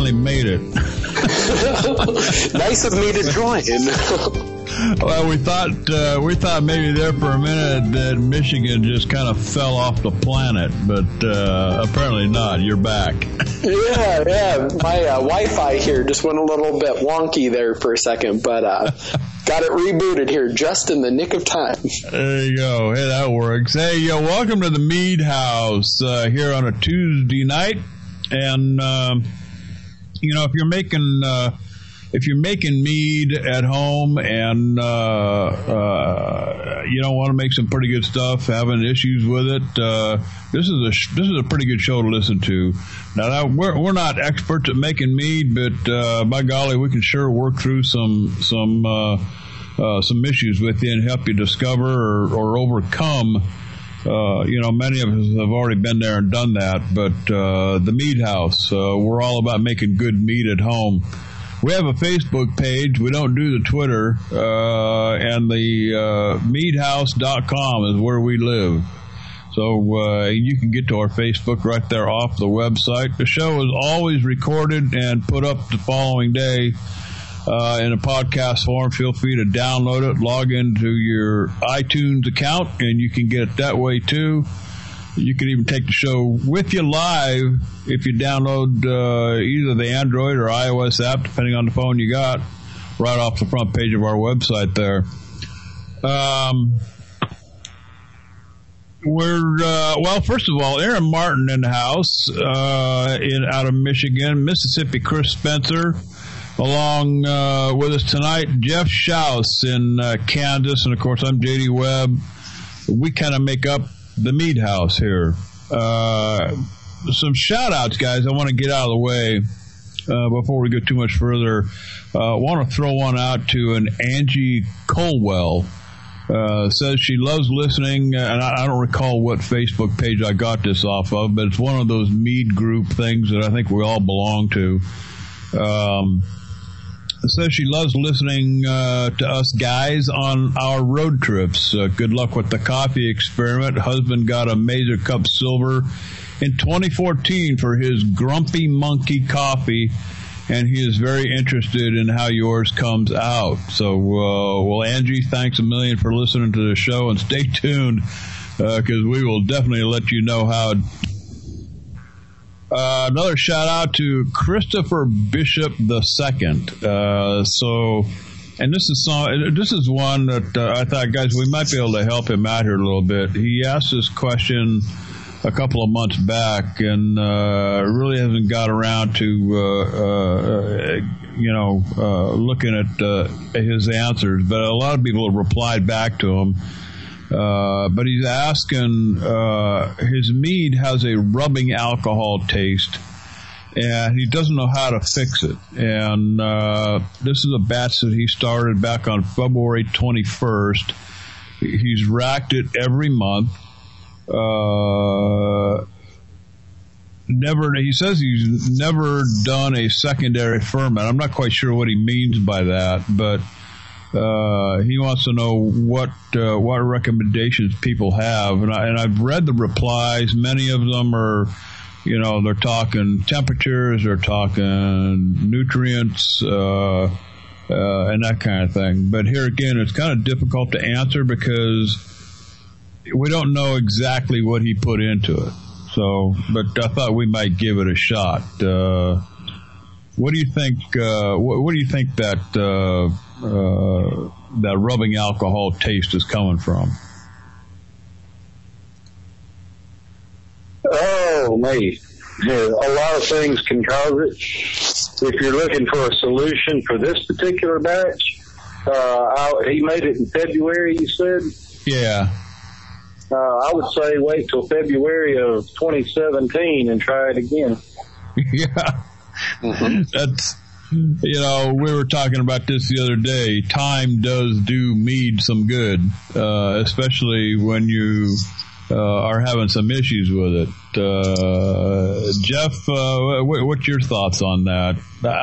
finally made it. Nice of me to join. Well, we thought maybe there for a minute that Michigan just kind of fell off the planet, but apparently not. You're back. Yeah. My Wi-Fi here just went a little bit wonky there for a second, but got it rebooted here just in the nick of time. There you go. Hey, that works. Hey, welcome to the Mead House here on a Tuesday night, and if you're making mead at home and you don't want to make some pretty good stuff, having issues with it, this is a pretty good show to listen to. Now we're not experts at making mead, but by golly, we can sure work through some issues with you and help you discover or overcome. Many of us have already been there and done that, but the Mead House, we're all about making good mead at home. We have a Facebook page. We don't do the Twitter, and the meadhouse.com is where we live. So you can get to our Facebook right there off the website. The show is always recorded and put up the following day in a podcast form. Feel free to download it, log into your iTunes account, and you can get it that way too. You can even take the show with you live if you download either the Android or iOS app, depending on the phone you got, right off the front page of our website there. First of all, Aaron Martin in the house out of Michigan. Mississippi, Chris Spencer. Along with us tonight, Jeff Schaus in Kansas. And, of course, I'm J.D. Webb. We kind of make up the Mead House here. Some shout-outs, guys, I want to get out of the way before we go too much further. I want to throw one out to an Angie Colwell. Says she loves listening, and I don't recall what Facebook page I got this off of, but it's one of those mead group things that I think we all belong to. Says she loves listening to us guys on our road trips. Good luck with the coffee experiment. Husband got a Mazer Cup Silver in 2014 for his Grumpy Monkey coffee, and he is very interested in how yours comes out. So, Angie, thanks a million for listening to the show, and stay tuned because we will definitely let you know how. Another shout out to Christopher Bishop II. And this is one that I thought, guys, we might be able to help him out here a little bit. He asked this question a couple of months back and really hasn't got around to looking at his answers. But a lot of people have replied back to him. But he's asking, his mead has a rubbing alcohol taste, and he doesn't know how to fix it. And this is a batch that he started back on February 21st. He's racked it every month. He says he's never done a secondary ferment. I'm not quite sure what he means by that, but he wants to know what recommendations people have, and I've read the replies. Many of them are, they're talking temperatures, they're talking nutrients, and that kind of thing. But here again, it's kind of difficult to answer because we don't know exactly what he put into it. So, but I thought we might give it a shot. What do you think? What do you think that rubbing alcohol taste is coming from? Oh, me. A lot of things can cause it. If you're looking for a solution for this particular batch, he made it in February, you said? Yeah. I would say wait till February of 2017 and try it again. Yeah. Mm-hmm. That's, we were talking about this the other day. Time does do mead some good, especially when you are having some issues with it. Jeff, what's your thoughts on that?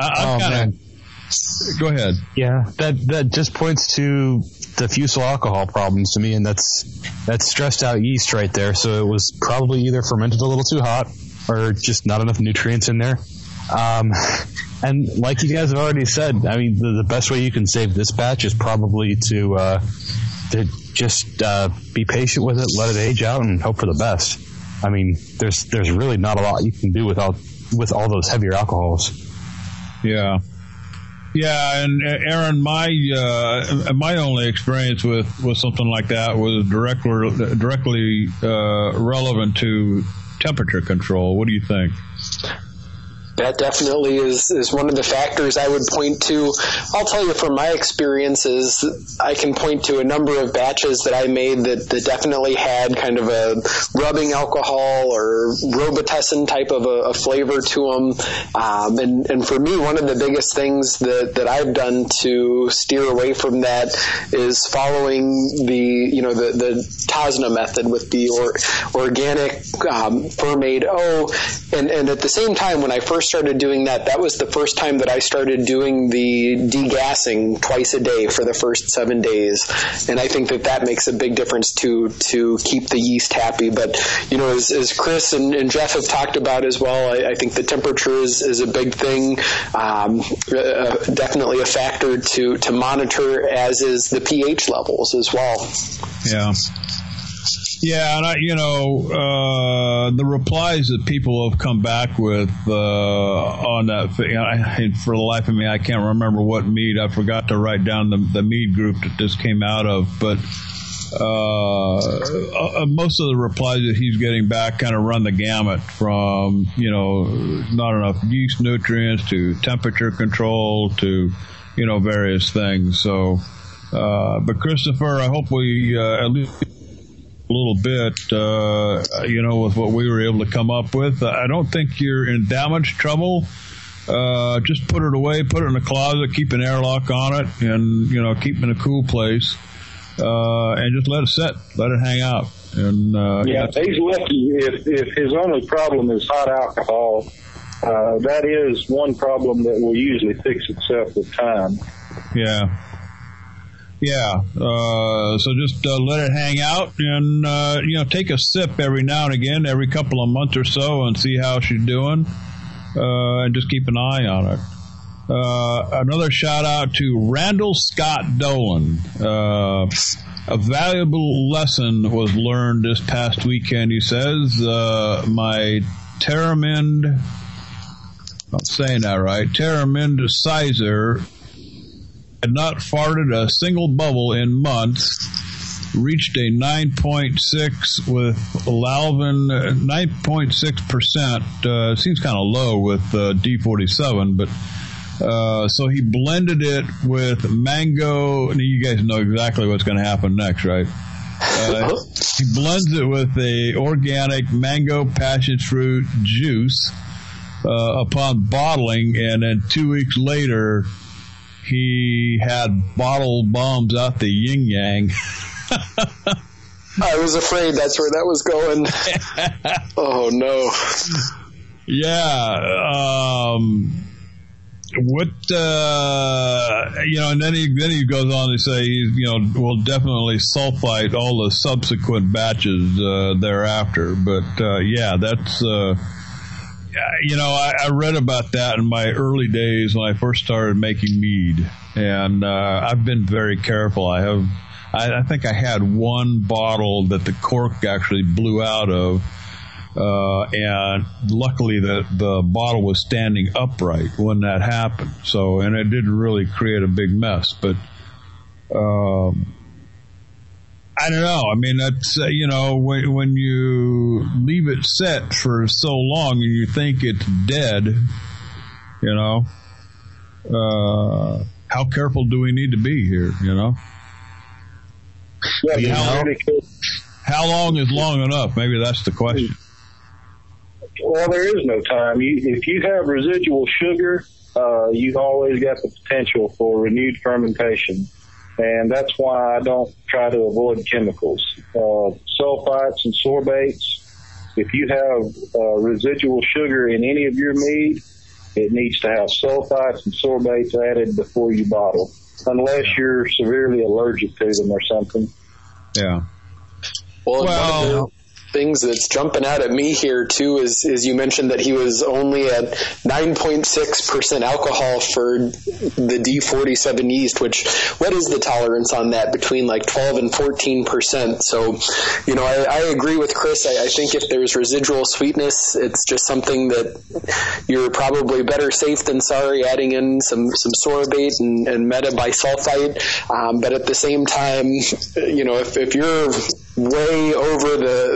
Go ahead. Yeah, that just points to diffusal alcohol problems to me, and that's stressed out yeast right there. So it was probably either fermented a little too hot or just not enough nutrients in there. And like you guys have already said, I mean, the best way you can save this batch is probably to just be patient with it, let it age out, and hope for the best. I mean, there's really not a lot you can do with all those heavier alcohols. Yeah. Yeah, and Aaron, my only experience with something like that was directly relevant to temperature control. What do you think? That definitely is one of the factors I would point to. I'll tell you from my experiences, I can point to a number of batches that I made that definitely had kind of a rubbing alcohol or Robitussin type of a flavor to them. And for me, one of the biggest things that I've done to steer away from that is following the TOSNA method with the organic Fermaid O. And at the same time, when I first started doing that was the first time that I started doing the degassing twice a day for the first 7 days. And I think that makes a big difference to keep the yeast happy. But, as Chris and Jeff have talked about as well, I think the temperature is a big thing, definitely a factor to monitor, as is the pH levels as well. Yeah. Yeah, and the replies that people have come back with on that, for the life of me, I can't remember what mead. I forgot to write down the mead group that this came out of, but most of the replies that he's getting back kind of run the gamut from, not enough yeast nutrients to temperature control to, various things. So, but Christopher, I hope we at least a little bit, with what we were able to come up with. I don't think you're in that much trouble. Just put it away, put it in a closet, keep an airlock on it, and, keep it in a cool place, and just let it sit, let it hang out. And he's lucky if his only problem is hot alcohol. That is one problem that will usually fix itself with time. Yeah. Yeah, so just let it hang out and, take a sip every now and again, every couple of months or so, and see how she's doing, and just keep an eye on it. Another shout out to Randall Scott Dolan. A valuable lesson was learned this past weekend, he says. My Terramind, I'm saying that right, Terramindicizer had not farted a single bubble in months, reached a 9.6 with Lalvin, 9.6%. Seems kind of low with D47, but so he blended it with mango. You guys know exactly what's going to happen next, right? He blends it with a organic mango passion fruit juice upon bottling, and then 2 weeks later, he had bottle bombs out the yin-yang. I was afraid that's where that was going. Oh, no. Yeah. And then he goes on to say, will definitely sulfite all the subsequent batches thereafter. But, that's... I read about that in my early days when I first started making mead, and I've been very careful. I think I had one bottle that the cork actually blew out of, and luckily the bottle was standing upright when that happened. So, and it didn't really create a big mess, but I don't know. I mean, that's, when you leave it set for so long and you think it's dead, how careful do we need to be here, How long is long enough? Maybe that's the question. Well, there is no time. If you have residual sugar, you've always got the potential for renewed fermentation. And that's why I don't try to avoid chemicals. Sulfites and sorbates, if you have residual sugar in any of your mead, it needs to have sulfites and sorbates added before you bottle, unless you're severely allergic to them or something. Yeah. Well, things that's jumping out at me here too is you mentioned that he was only at 9.6% alcohol for the D47 yeast, what is the tolerance on that? Between like 12 and 14%. So, I agree with Chris. I think if there's residual sweetness, it's just something that you're probably better safe than sorry adding in some sorbate and metabisulfite. But at the same time, if you're way over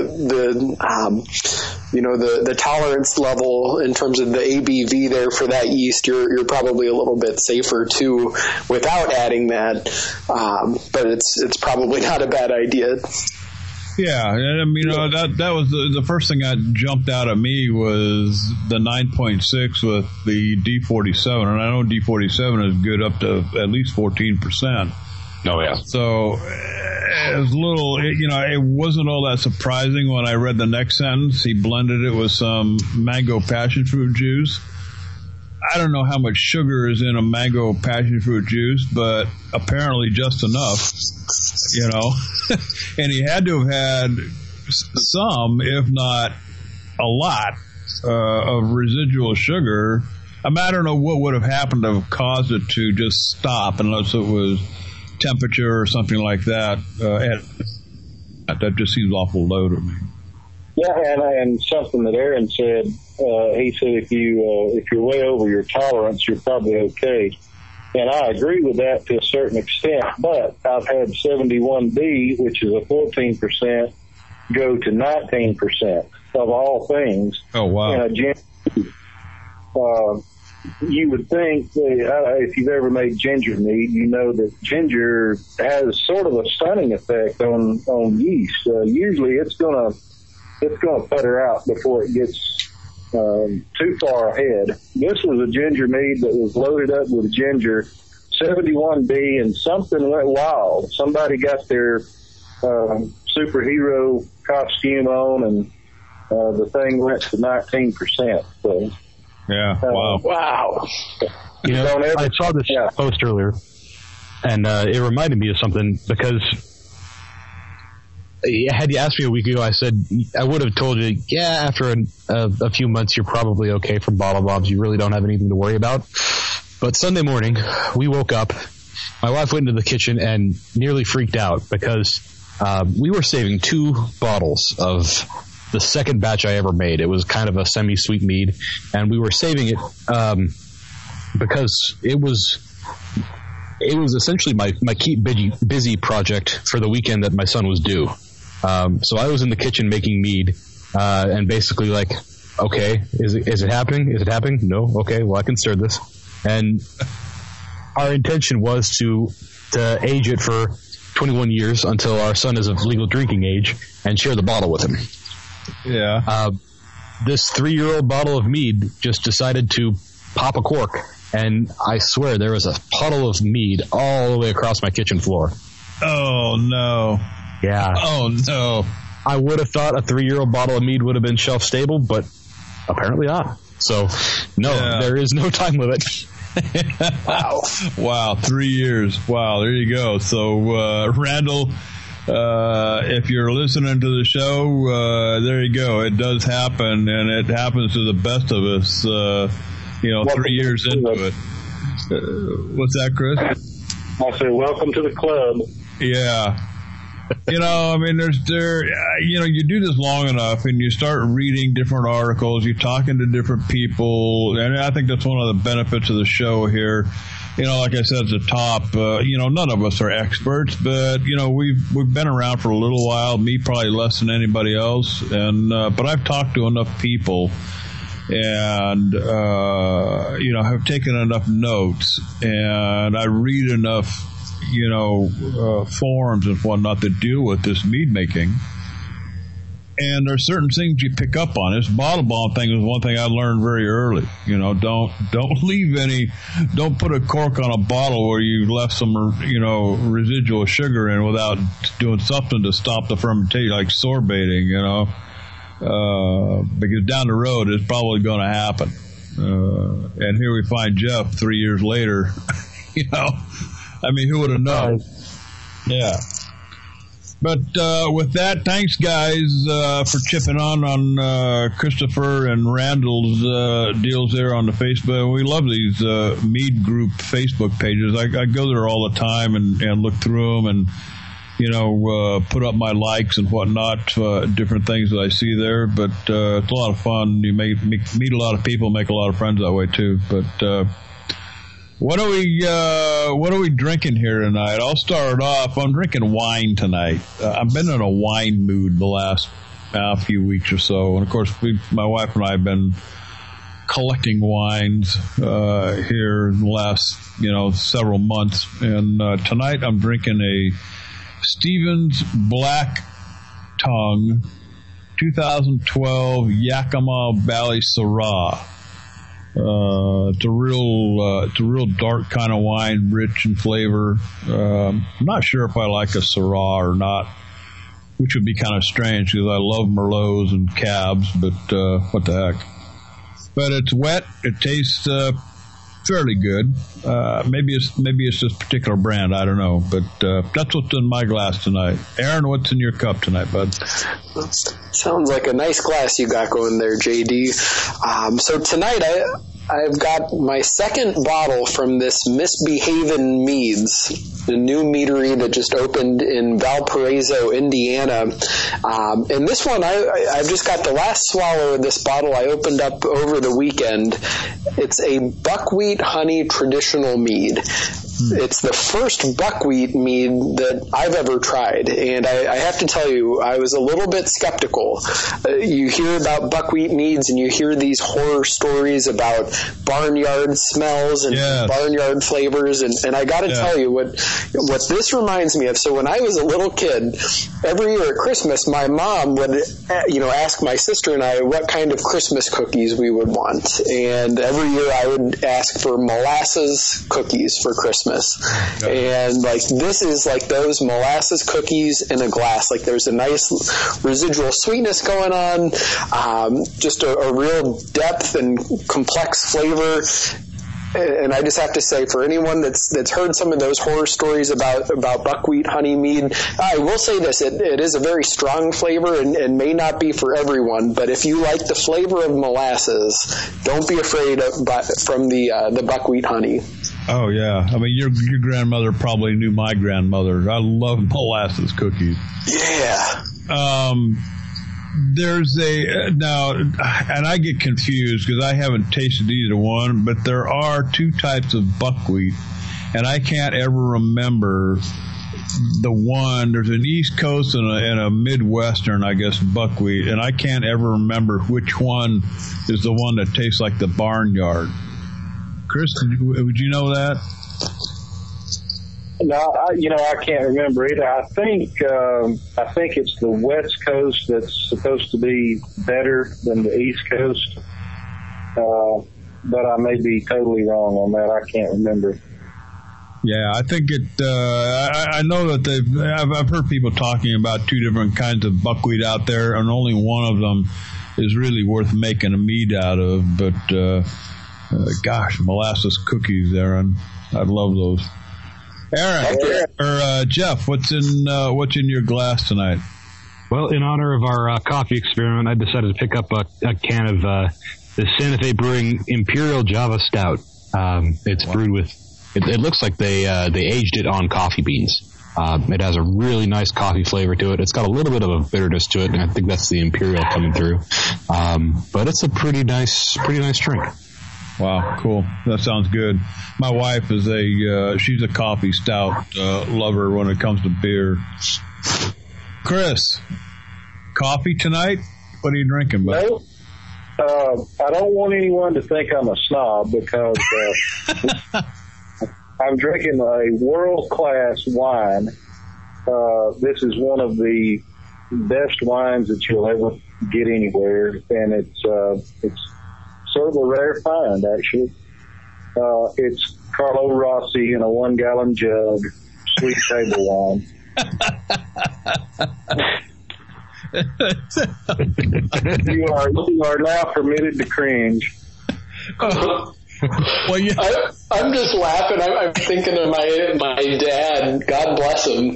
the tolerance level in terms of the ABV there for that yeast, you're probably a little bit safer too without adding that. But it's probably not a bad idea. Yeah, I mean, that was the first thing that jumped out at me was the 9.6 with the D47, and I know D47 is good up to at least 14%. Oh, yeah. So it was a little, it wasn't all that surprising when I read the next sentence. He blended it with some mango passion fruit juice. I don't know how much sugar is in a mango passion fruit juice, but apparently just enough, and he had to have had some, if not a lot, of residual sugar. I mean, I don't know what would have happened to have caused it to just stop unless it was temperature or something like that. That just seems awful low to me. Yeah, and something that Aaron said, he said if you're way over your tolerance, you're probably okay. And I agree with that to a certain extent, but I've had 71B, which is a 14%, go to 19% of all things. Oh, wow. In a ginger. You would think, if you've ever made ginger mead, you know that ginger has sort of a stunning effect on yeast. Usually it's gonna putter out before it gets too far ahead. This was a ginger mead that was loaded up with ginger, 71B, and something went wild. Somebody got their superhero costume on, and the thing went to 19%. So. Yeah, wow. Wow. I saw this post earlier, and it reminded me of something, because had you asked me a week ago, I would have told you, after a few months, you're probably okay from bottle bobs. You really don't have anything to worry about. But Sunday morning, we woke up. My wife went into the kitchen and nearly freaked out because we were saving 2 bottles of the second batch I ever made. It was kind of a semi-sweet mead, and we were saving it because it was essentially my keep busy project for the weekend that my son was due. So I was in the kitchen making mead, and basically like, okay, is it happening? Is it happening? No? Okay, well, I can stir this. And our intention was to age it for 21 years until our son is of legal drinking age and share the bottle with him. Yeah. This 3-year-old bottle of mead just decided to pop a cork, and I swear there was a puddle of mead all the way across my kitchen floor. Oh, no. Yeah. Oh, no. I would have thought a 3-year-old bottle of mead would have been shelf stable, but apparently not. So, no, There is no time limit. Wow, 3 years. Wow, there you go. So, Randall, if you're listening to the show, there you go. It does happen, and it happens to the best of us, 3 years into it. What's that, Chris? I say, welcome to the club. Yeah. I mean, you do this long enough and you start reading different articles, you're talking to different people, and I think that's one of the benefits of the show here. Like I said at the top, none of us are experts, but, we've been around for a little while, me probably less than anybody else, and, but I've talked to enough people and, have taken enough notes, and I read enough forums and whatnot that deal with this mead making. And there's certain things you pick up on. This bottle bomb thing was one thing I learned very early. Don't put a cork on a bottle where you left some, residual sugar in without doing something to stop the fermentation, like sorbating, because down the road it's probably going to happen. And here we find Jeff 3 years later, I mean, who would have known? Yeah. But with that, thanks, guys, for chipping on Christopher and Randall's deals there on the Facebook. We love these Mead Group Facebook pages. I go there all the time and look through them and, put up my likes and whatnot, different things that I see there. But it's a lot of fun. You meet a lot of people, make a lot of friends that way, too. But what are we drinking here tonight? I'll start off. I'm drinking wine tonight. I've been in a wine mood the last few weeks or so, and of course, my wife and I have been collecting wines here in the last several months. And tonight, I'm drinking a Stevens Black Tongue 2012 Yakima Valley Syrah. It's a real dark kind of wine, rich in flavor. I'm not sure if I like a Syrah or not, which would be kind of strange because I love Merlots and Cabs, but what the heck. But it's wet. It tastes fairly good. Maybe it's this particular brand. I don't know, but that's what's in my glass tonight. Aaron, what's in your cup tonight, bud? Sounds like a nice glass you got going there, JD. So tonight I've got my second bottle from this Misbehavin' Meads, the new meadery that just opened in Valparaiso, Indiana. And this one, I've just got the last swallow of this bottle I opened up over the weekend. It's a buckwheat honey traditional mead. It's the first buckwheat mead that I've ever tried, and I have to tell you, I was a little bit skeptical. You hear about buckwheat meads, and you hear these horror stories about barnyard smells and barnyard flavors, and I got to tell you what this reminds me of. So when I was a little kid, every year at Christmas, my mom would ask my sister and I what kind of Christmas cookies we would want, and every year I would ask for molasses cookies for Christmas. And this is like those molasses cookies in a glass. Like there's a nice residual sweetness going on, just a real depth and complex flavor. And I just have to say, for anyone that's heard some of those horror stories about buckwheat honey mead, I will say this: it is a very strong flavor and may not be for everyone. But if you like the flavor of molasses, don't be afraid from the buckwheat honey. Oh yeah, I mean your grandmother probably knew my grandmother. I love molasses cookies. Yeah. There's now, and I get confused because I haven't tasted either one, but there are two types of buckwheat, and I can't ever remember the one. There's an East Coast and a Midwestern, I guess, buckwheat, and I can't ever remember which one is the one that tastes like the barnyard. Chris, would you know that? No, I can't remember either. I think it's the West Coast that's supposed to be better than the East Coast, but I may be totally wrong on that. I can't remember. Yeah, I think it. I know that I've heard people talking about two different kinds of buckwheat out there, and only one of them is really worth making a mead out of. But gosh, molasses cookies, Aaron, I'd love those. Aaron or Jeff, what's in your glass tonight? Well, in honor of our coffee experiment, I decided to pick up a can of the Santa Fe Brewing Imperial Java Stout. It's brewed with. It looks like they aged it on coffee beans. It has a really nice coffee flavor to it. It's got a little bit of a bitterness to it, and I think that's the Imperial coming through. But it's a pretty nice drink. Wow, cool. That sounds good. My wife is she's a coffee stout lover when it comes to beer. Chris, coffee tonight? What are you drinking, bud? No, I don't want anyone to think I'm a snob because I'm drinking a world-class wine. This is one of the best wines that you'll ever get anywhere, and it's sort of a rare find, actually. It's Carlo Rossi in a 1-gallon jug, sweet table wine. You are now permitted to cringe. Well, yeah. I'm just laughing. I'm thinking of my dad. God bless him.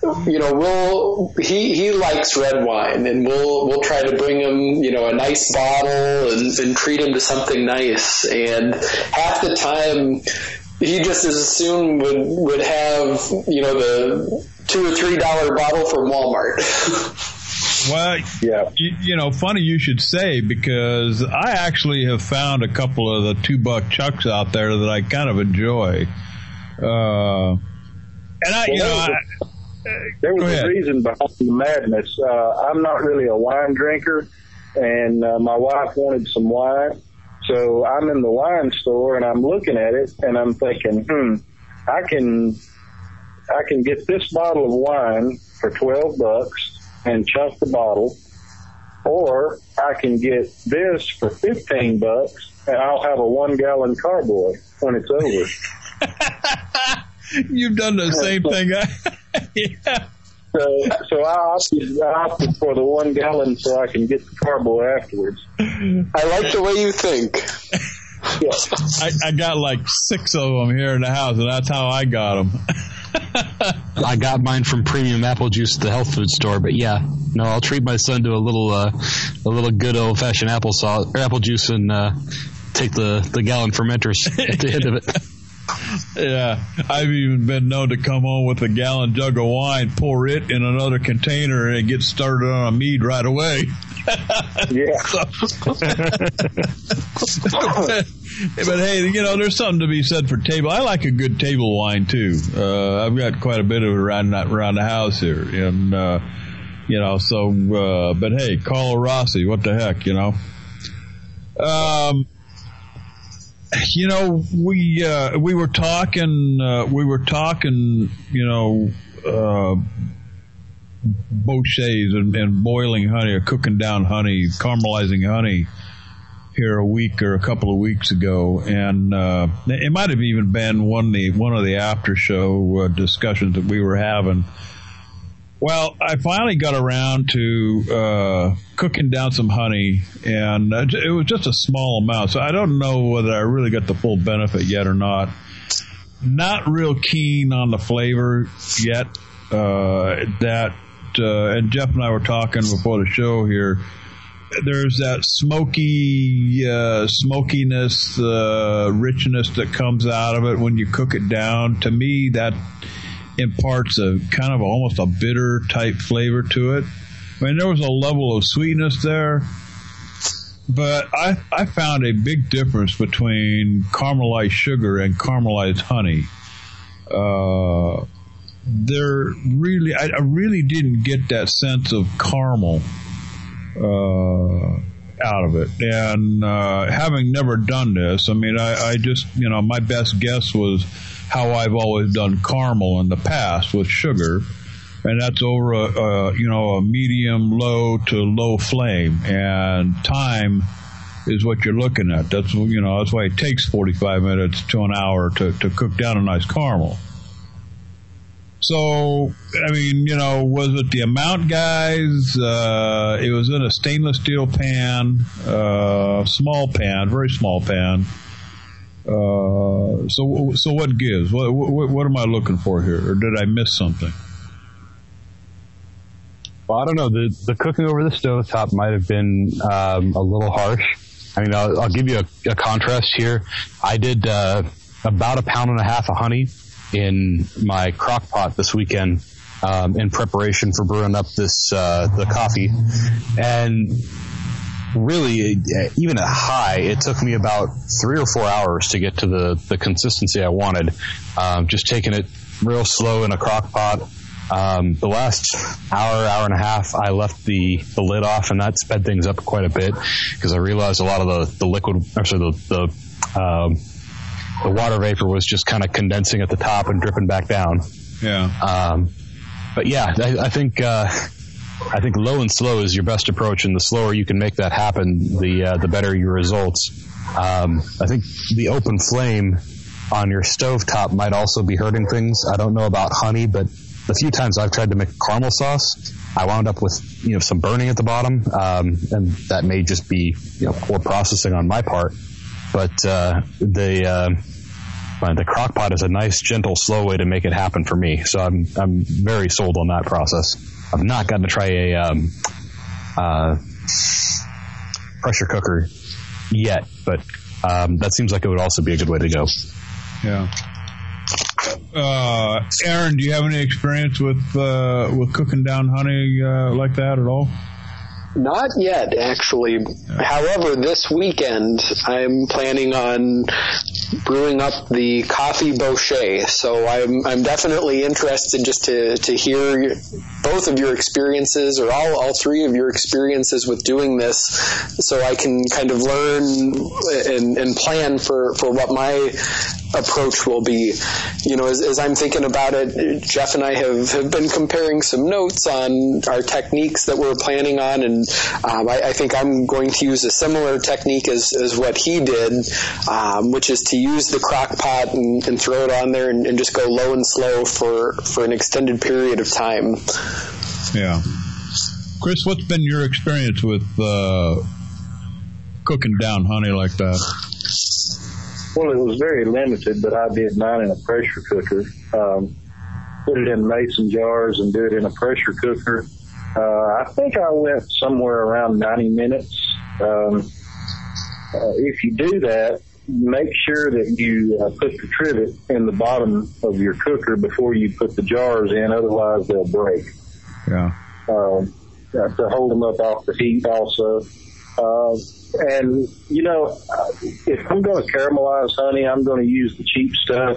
He likes red wine, and we'll try to bring him, a nice bottle and treat him to something nice. And half the time, he just as soon would have, the $2 or $3 bottle from Walmart. Well, yeah. Funny you should say, because I actually have found a couple of the $2 chucks out there that I kind of enjoy. There was a reason behind the madness. I'm not really a wine drinker, and my wife wanted some wine. So I'm in the wine store, and I'm looking at it, and I'm thinking, I can get this bottle of wine for $12 and chunk the bottle, or I can get this for $15 and I'll have a 1-gallon carboy when it's over. You've done the same thing. Yeah. So I opted for the 1 gallon so I can get the carboy afterwards. I like the way you think. Yeah. I got like 6 of them here in the house, and that's how I got them. I got mine from Premium Apple Juice at the health food store, but yeah, no, I'll treat my son to a little good old fashioned apple juice, and take the gallon fermenters at the end of it. Yeah, I've even been known to come home with a gallon jug of wine, pour it in another container, and get started on a mead right away. Yeah. But hey, there's something to be said for table. I like a good table wine too. I've got quite a bit of it around the house here, and but hey, call a Rossi. What the heck, we were talking, Bochet's and boiling honey, or cooking down honey, caramelizing honey here a week or a couple of weeks ago, and it might have even been one of the after show discussions that we were having. Well, I finally got around to cooking down some honey, and it was just a small amount, so I don't know whether I really got the full benefit yet or not. Not real keen on the flavor yet. And Jeff and I were talking before the show here. There's that smokiness, richness that comes out of it when you cook it down. To me, that imparts a kind of almost a bitter type flavor to it. I mean, there was a level of sweetness there, but I found a big difference between caramelized sugar and caramelized honey. I really didn't get that sense of caramel out of it. And having never done this, I mean, I just, my best guess was how I've always done caramel in the past with sugar, and that's over a medium low to low flame, and time is what you're looking at. That's that's why it takes 45 minutes to an hour to cook down a nice caramel. So, I mean, was it the amount, guys? It was in a stainless steel pan, small pan, very small pan. So what gives? What am I looking for here, or did I miss something? Well, I don't know. The cooking over the stovetop might have been a little harsh. I mean, I'll give you a contrast here. I did about 1.5 pounds of honey in my crock pot this weekend in preparation for brewing up the coffee. And really, even at high, it took me about 3 or 4 hours to get to the consistency I wanted. Just taking it real slow in a crock pot. The last hour and a half, I left the lid off, and that sped things up quite a bit because I realized a lot of the liquid, actually the water vapor was just kind of condensing at the top and dripping back down. Yeah. But yeah, I think low and slow is your best approach, and the slower you can make that happen, the better your results. I think the open flame on your stovetop might also be hurting things. I don't know about honey, but the few times I've tried to make caramel sauce, I wound up with some burning at the bottom, and that may just be poor processing on my part. but the crock pot is a nice, gentle, slow way to make it happen for me. So I'm very sold on that process. I've not gotten to try a pressure cooker yet, but that seems like it would also be a good way to go. Yeah. Aaron, do you have any experience with cooking down honey like that at all? Not yet, actually. However, this weekend I'm planning on brewing up the coffee bochet. So I'm definitely interested just to hear both of your experiences, or all three of your experiences with doing this, so I can kind of learn and plan for what my approach will be. You know, as I'm thinking about it, Jeff and I have been comparing some notes on our techniques that we're planning on, and I think I'm going to use a similar technique as what he did, which is to use the crock pot and throw it on there and just go low and slow for an extended period of time. Yeah. Chris, what's been your experience with cooking down honey like that? Well, it was very limited, but I did mine in a pressure cooker. Put it in mason jars and do it in a pressure cooker. I think I went somewhere around 90 minutes. If you do that, make sure that you put the trivet in the bottom of your cooker before you put the jars in, otherwise they'll break. Yeah. To hold them up off the heat also. And, you know, if I'm going to caramelize honey, I'm going to use the cheap stuff.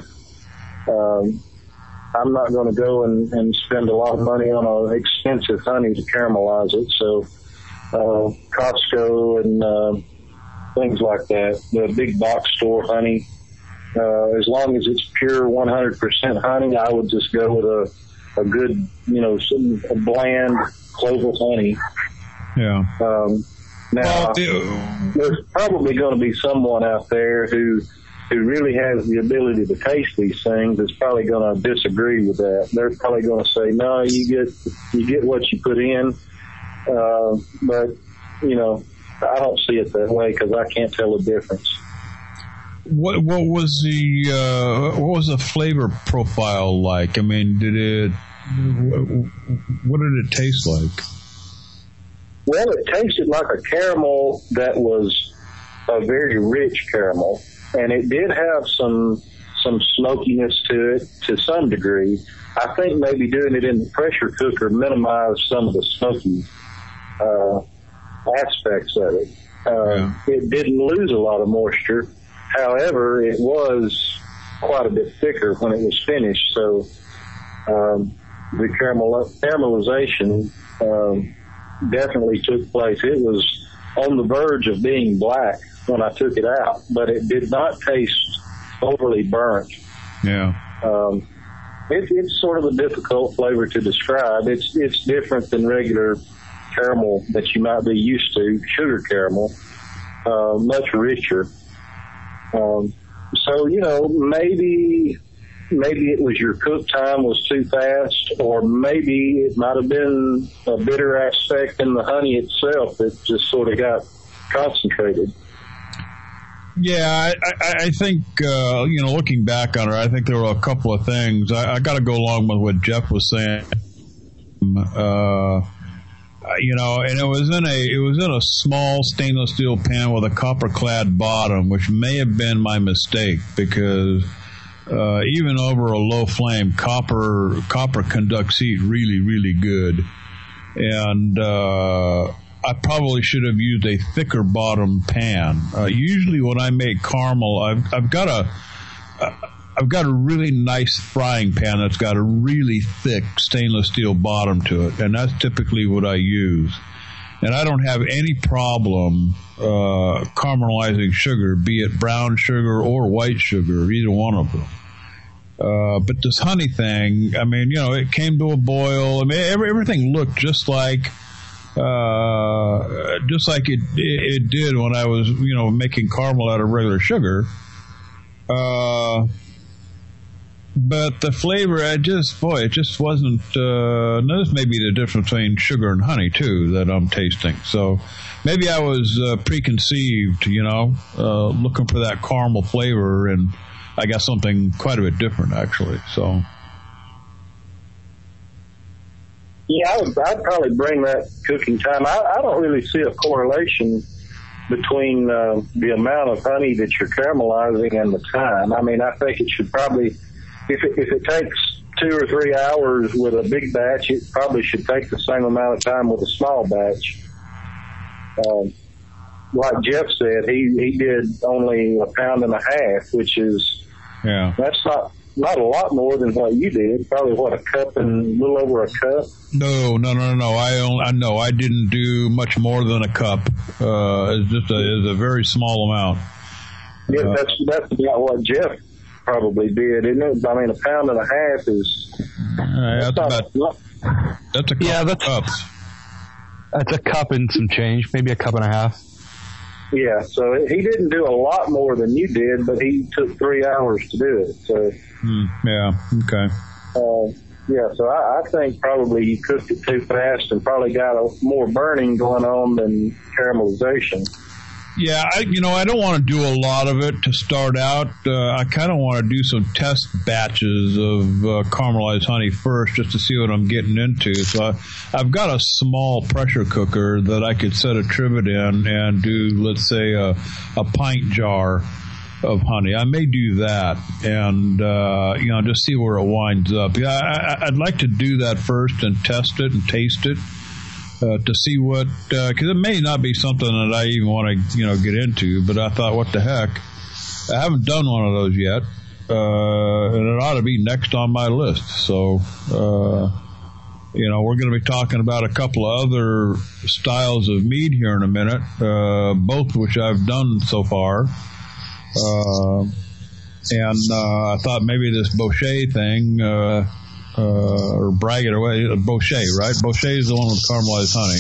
I'm not going to go and spend a lot of money on an expensive honey to caramelize it. So Costco and things like that, the big box store honey, as long as it's pure 100% honey, I would just go with a good, you know, a bland clover honey. Yeah. Now, there's probably going to be someone out there who really has the ability to taste these things is probably going to disagree with that. They're probably going to say, no, you get what you put in. But, you know, I don't see it that way because I can't tell the difference. What was the flavor profile like? I mean, what did it taste like? Well, it tasted like a caramel that was a very rich caramel, and it did have some smokiness to it to some degree. I think maybe doing it in the pressure cooker minimized some of the smoky aspects of it. It didn't lose a lot of moisture. However, it was quite a bit thicker when it was finished, so the caramelization definitely took place. It was on the verge of being black when I took it out, but it did not taste overly burnt. Yeah. It's sort of a difficult flavor to describe. It's different than regular caramel that you might be used to, sugar caramel, much richer. So, you know, maybe it was your cook time was too fast, or maybe it might have been a bitter aspect in the honey itself that just sort of got concentrated. Yeah, I think, you know, looking back on it, I think there were a couple of things. I got to go along with what Jeff was saying. You know, and it was in a small stainless steel pan with a copper clad bottom, which may have been my mistake because even over a low flame, copper conducts heat really, really good. And I probably should have used a thicker bottom pan. Usually when I make caramel, I've got a really nice frying pan that's got a really thick stainless steel bottom to it, and that's typically what I use. And I don't have any problem caramelizing sugar, be it brown sugar or white sugar, either one of them. But this honey thing, I mean, you know, it came to a boil. I mean, everything looked just like it did when I was, you know, making caramel out of regular sugar. But the flavor, it just wasn't. This may be the difference between sugar and honey too that I'm tasting. So maybe I was preconceived, looking for that caramel flavor, and I got something quite a bit different actually. So yeah, I'd probably bring that cooking time. I don't really see a correlation between the amount of honey that you're caramelizing and the time. I mean, I think it should probably. If it takes 2 or 3 hours with a big batch, it probably should take the same amount of time with a small batch. Like Jeff said, he did only 1.5 pounds, which is that's not a lot more than what you did. Probably a cup and a little over a cup. No. I didn't do much more than a cup. It's a very small amount. Yeah, that's about what Jeff probably did, isn't it? I mean, 1.5 pounds is that's a couple of cups. That's a cup and some change, maybe a cup and a half. Yeah, so he didn't do a lot more than you did, but he took 3 hours to do it. So okay. So I think probably he cooked it too fast and probably got more burning going on than caramelization. Yeah, I don't want to do a lot of it to start out. I kind of want to do some test batches of caramelized honey first, just to see what I'm getting into. So I've got a small pressure cooker that I could set a trivet in and do, let's say, a pint jar of honey. I may do that and, just see where it winds up. Yeah, I'd like to do that first and test it and taste it. To see what, because it may not be something that I even want to, get into, but I thought, what the heck? I haven't done one of those yet, and it ought to be next on my list. So, we're going to be talking about a couple of other styles of mead here in a minute, both which I've done so far. And I thought maybe this Bochet thing, or Braggot, or Bochet, right? Bochet is the one with caramelized honey.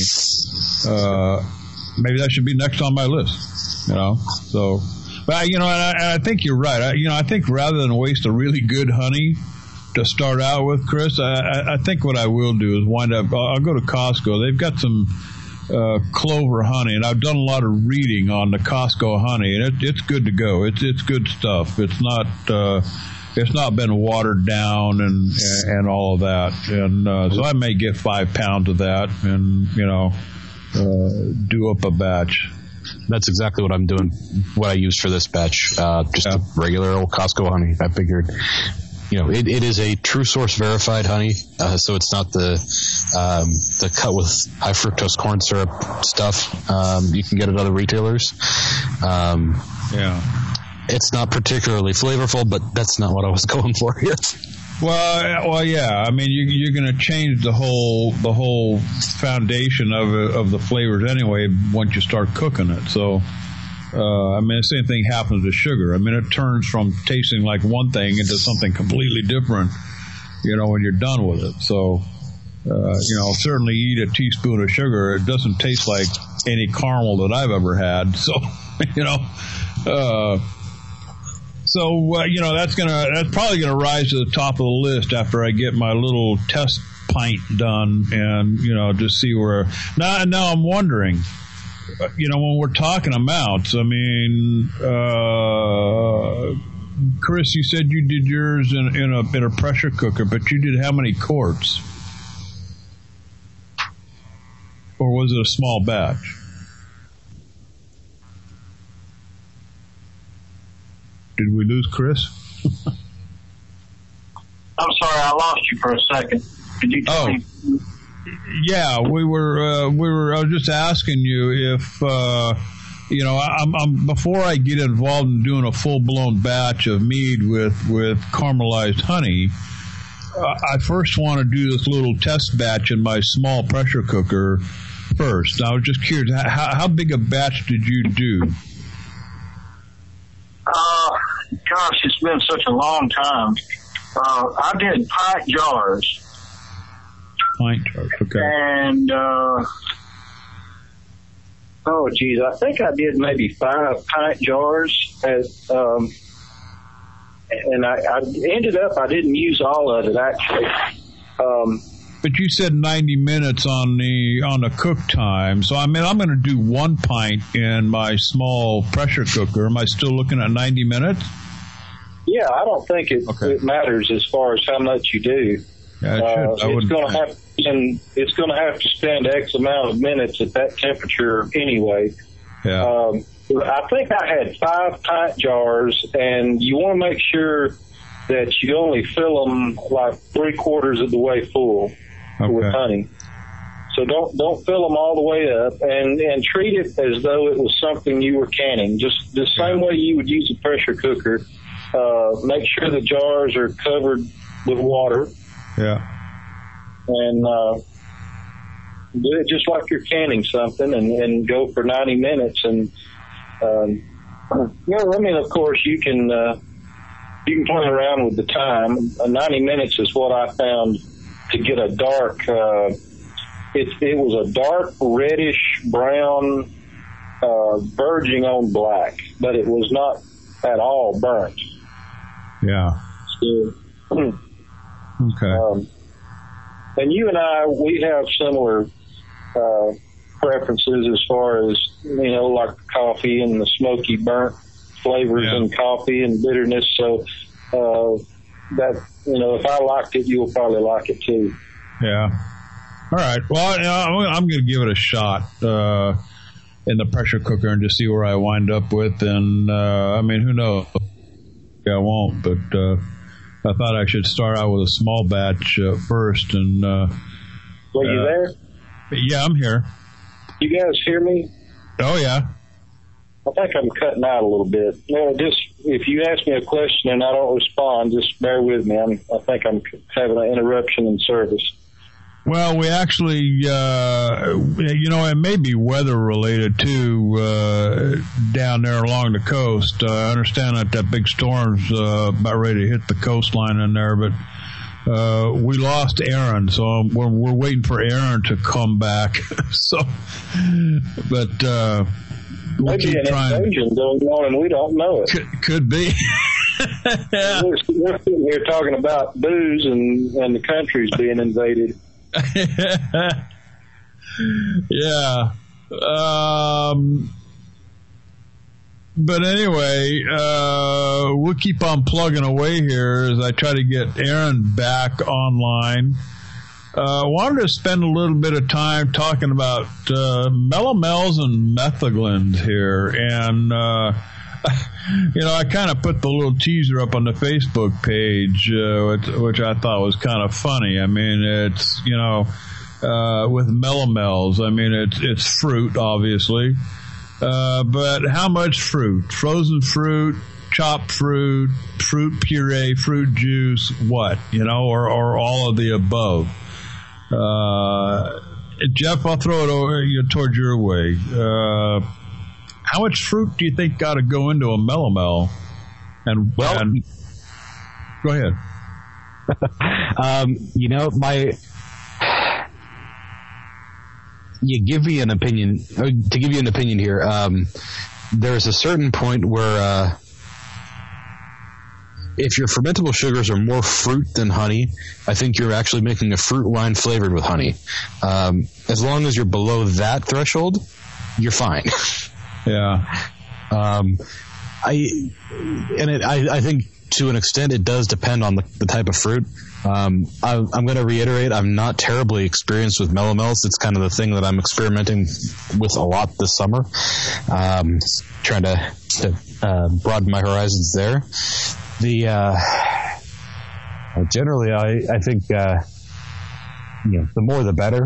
Maybe that should be next on my list, So, but I think you're right. I think rather than waste a really good honey to start out with, Chris, I think what I will do is wind up. I'll go to Costco. They've got some clover honey, and I've done a lot of reading on the Costco honey, and it's good to go. It's good stuff. It's not been watered down and all of that. And so I may get 5 pounds of that and, do up a batch. That's exactly what I'm doing, what I used for this batch. Just a regular old Costco honey. I figured, it is a True Source verified honey. So it's not the cut with high fructose corn syrup stuff. You can get at other retailers. It's not particularly flavorful, but that's not what I was going for here. Well, yeah. I mean, you're going to change the whole foundation of the flavors anyway once you start cooking it. So, the same thing happens with sugar. I mean, it turns from tasting like one thing into something completely different, when you're done with it. So, certainly eat a teaspoon of sugar. It doesn't taste like any caramel that I've ever had. So, that's probably gonna rise to the top of the list after I get my little test pint done, and just see where. Now I'm wondering, when we're talking amounts, I mean, Chris, you said you did yours in a pressure cooker, but you did how many quarts, or was it a small batch? Did we lose Chris? I'm sorry, I lost you for a second. Could you tell me? Yeah, we were. I was just asking you if I'm before I get involved in doing a full blown batch of mead with caramelized honey. I first want to do this little test batch in my small pressure cooker first. I was just curious, how big a batch did you do? Gosh, it's been such a long time. I did pint jars. Pint jars, okay. And, I think I did maybe 5 pint jars. and I ended up, I didn't use all of it, actually. But you said 90 minutes on the cook time. So, I mean, I'm going to do 1 pint in my small pressure cooker. Am I still looking at 90 minutes? Yeah, I don't think it matters as far as how much you do. Yeah, it's going to have to spend X amount of minutes at that temperature anyway. Yeah. I think I had 5 pint jars, and you want to make sure that you only fill them like 3/4 of the way full with honey. So don't fill them all the way up, and treat it as though it was something you were canning. Just the same way you would use a pressure cooker. Make sure the jars are covered with water. Yeah. And do it just like you're canning something, and go for 90 minutes. And of course, you can play around with the time. 90 minutes is what I found to get a dark. It was a dark reddish brown, verging on black, but it was not at all burnt. Yeah. So, okay. And you and I, we have similar preferences as far as, like coffee and the smoky burnt flavors in coffee and bitterness. So that, if I liked it, you'll probably like it too. Yeah. All right. Well, I'm going to give it a shot in the pressure cooker and just see where I wind up with. And, who knows? I won't, but I thought I should start out with a small batch first. And were you there? Yeah, I'm here. You guys hear me? Oh, yeah. I think I'm cutting out a little bit. Just if you ask me a question and I don't respond, just bear with me. I think I'm having an interruption in service. Well, we actually, it may be weather related too, down there along the coast. I understand that big storm's about ready to hit the coastline in there, but we lost Aaron, so we're waiting for Aaron to come back. We'll maybe keep an trying. invasion going on and we don't know it. Could be. We're sitting here talking about booze and the country's being invaded. Yeah. But anyway, we'll keep on plugging away here as I try to get Aaron back online. Wanted to spend a little bit of time talking about melomels and metheglins here. And, I kind of put the little teaser up on the Facebook page, which I thought was kind of funny. I mean, it's, with melomels, I mean, it's fruit, obviously. But how much fruit? Frozen fruit, chopped fruit, fruit puree, fruit juice, what? Or all of the above. Jeff, I'll throw it over towards your way. How much fruit do you think got to go into a melomel? And go ahead. You give me an opinion. To give you an opinion here, there's a certain point where if your fermentable sugars are more fruit than honey, I think you're actually making a fruit wine flavored with honey. As long as you're below that threshold, you're fine. Yeah. I think to an extent it does depend on the type of fruit. I'm going to reiterate, I'm not terribly experienced with melomels. It's kind of the thing that I'm experimenting with a lot this summer. Trying to broaden my horizons there. Generally, I think, the more the better.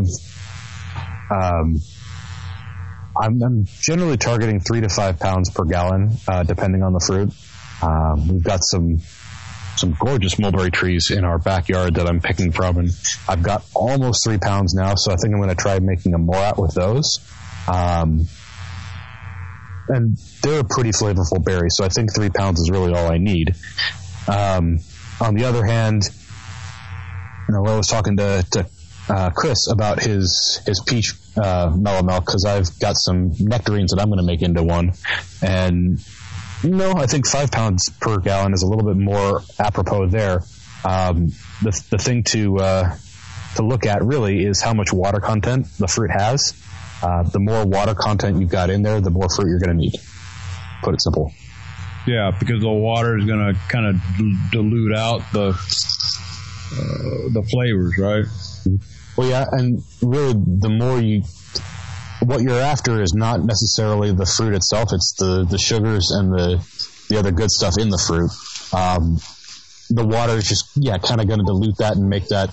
I'm generally targeting 3 to 5 pounds per gallon, depending on the fruit. We've got some gorgeous mulberry trees in our backyard that I'm picking from, and I've got almost 3 pounds now, so I think I'm going to try making a morat with those. And they're a pretty flavorful berry, so I think 3 pounds is really all I need. On the other hand, I was talking to Chris about his peach melomel, because I've got some nectarines that I'm going to make into one, and No, I think 5 pounds per gallon is a little bit more apropos there. The thing to look at really is how much water content the fruit has. The more water content you've got in there, the more fruit you're going to need. Put it simple. Yeah, because the water is going to kind of dilute out the flavors, right? Well, yeah, and really the more what you're after is not necessarily the fruit itself, it's the sugars and the other good stuff in the fruit. The water is just, kind of going to dilute that and make that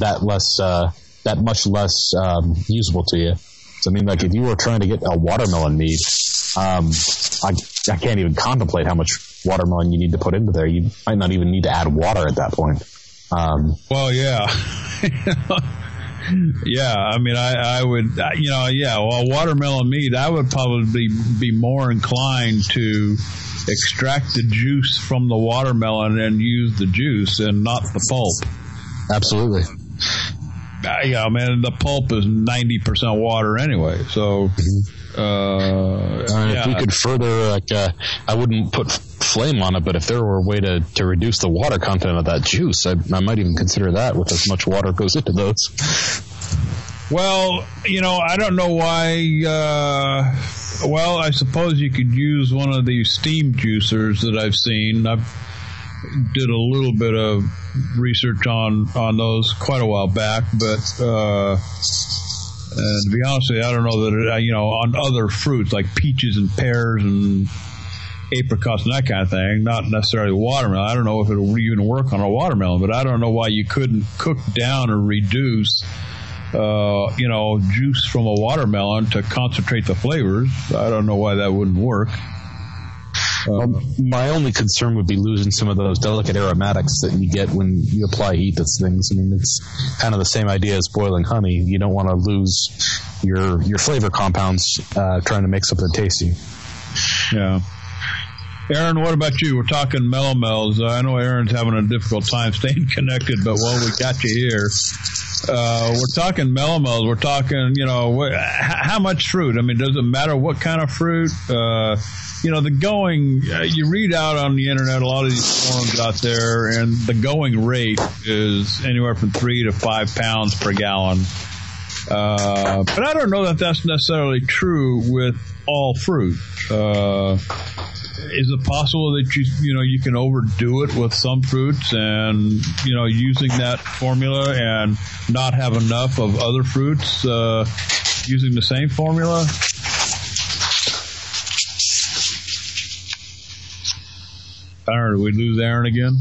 much less usable to you. So, I mean, like, if you were trying to get a watermelon mead, I can't even contemplate how much watermelon you need to put into there. You might not even need to add water at that point. Well, yeah. Yeah, I mean, I would, watermelon mead, I would probably be more inclined to extract the juice from the watermelon and use the juice and not the pulp. Absolutely. Yeah, man, the pulp is 90% water anyway, so... If we could further, I wouldn't put flame on it, but if there were a way to reduce the water content of that juice, I might even consider that with as much water goes into those. Well, I don't know why. I suppose you could use one of these steam juicers that I've seen. I did a little bit of research on those quite a while back, but and to be honest with you, I don't know that on other fruits like peaches and pears and apricots and that kind of thing, not necessarily watermelon. I don't know if it will even work on a watermelon, but I don't know why you couldn't cook down or reduce juice from a watermelon to concentrate the flavors. I don't know why that wouldn't work. My only concern would be losing some of those delicate aromatics that you get when you apply heat to things. I mean, it's kind of the same idea as boiling honey. You don't want to lose your flavor compounds trying to make something tasty. Yeah. Aaron, what about you? We're talking melomels. I know Aaron's having a difficult time staying connected, but we got you here. We're talking melomels. We're talking, how much fruit? I mean, does it matter what kind of fruit? The going, you read out on the internet a lot of these forums out there, and the going rate is anywhere from 3 to 5 pounds per gallon. But I don't know that that's necessarily true with all fruit. Is it possible that you can overdo it with some fruits and, using that formula and not have enough of other fruits using the same formula? I don't know, did we lose Aaron again?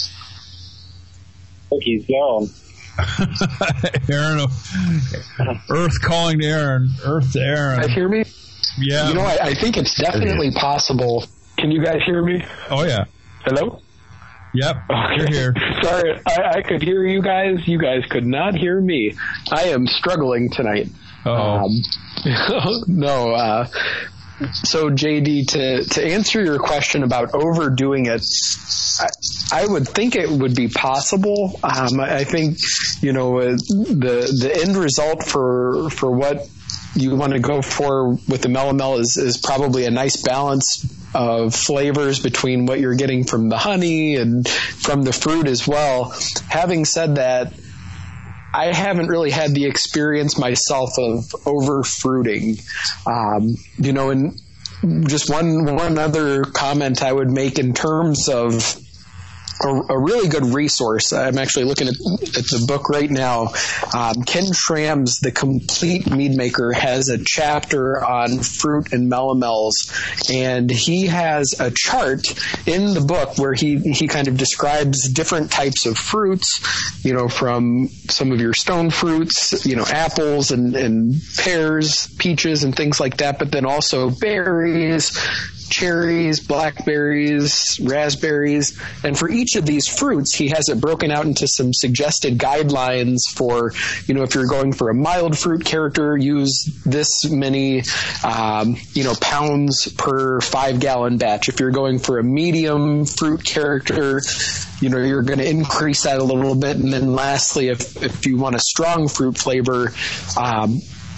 I think he's gone. Aaron, Earth calling to Aaron. Earth to Aaron. You guys hear me? Yeah. I think it's definitely possible. Can you guys hear me? Oh, yeah. Hello? Yep. Okay. You're here. Sorry, I could hear you guys. You guys could not hear me. I am struggling tonight. Oh. So, JD, to answer your question about overdoing it, I would think it would be possible. I think, the end result for what you want to go for with the melomel is probably a nice balance of flavors between what you're getting from the honey and from the fruit as well. Having said that, I haven't really had the experience myself of over fruiting. And just one other comment I would make in terms of a really good resource. I'm actually looking at the book right now. Ken Schramm's The Complete Mead Maker has a chapter on fruit and melomels, and he has a chart in the book where he kind of describes different types of fruits, from some of your stone fruits, apples and pears, peaches and things like that, but then also berries, cherries, blackberries, raspberries, and for each of these fruits, he has it broken out into some suggested guidelines for, if you're going for a mild fruit character, use this many, pounds per 5-gallon batch. If you're going for a medium fruit character, you're going to increase that a little bit. And then lastly, if you want a strong fruit flavor,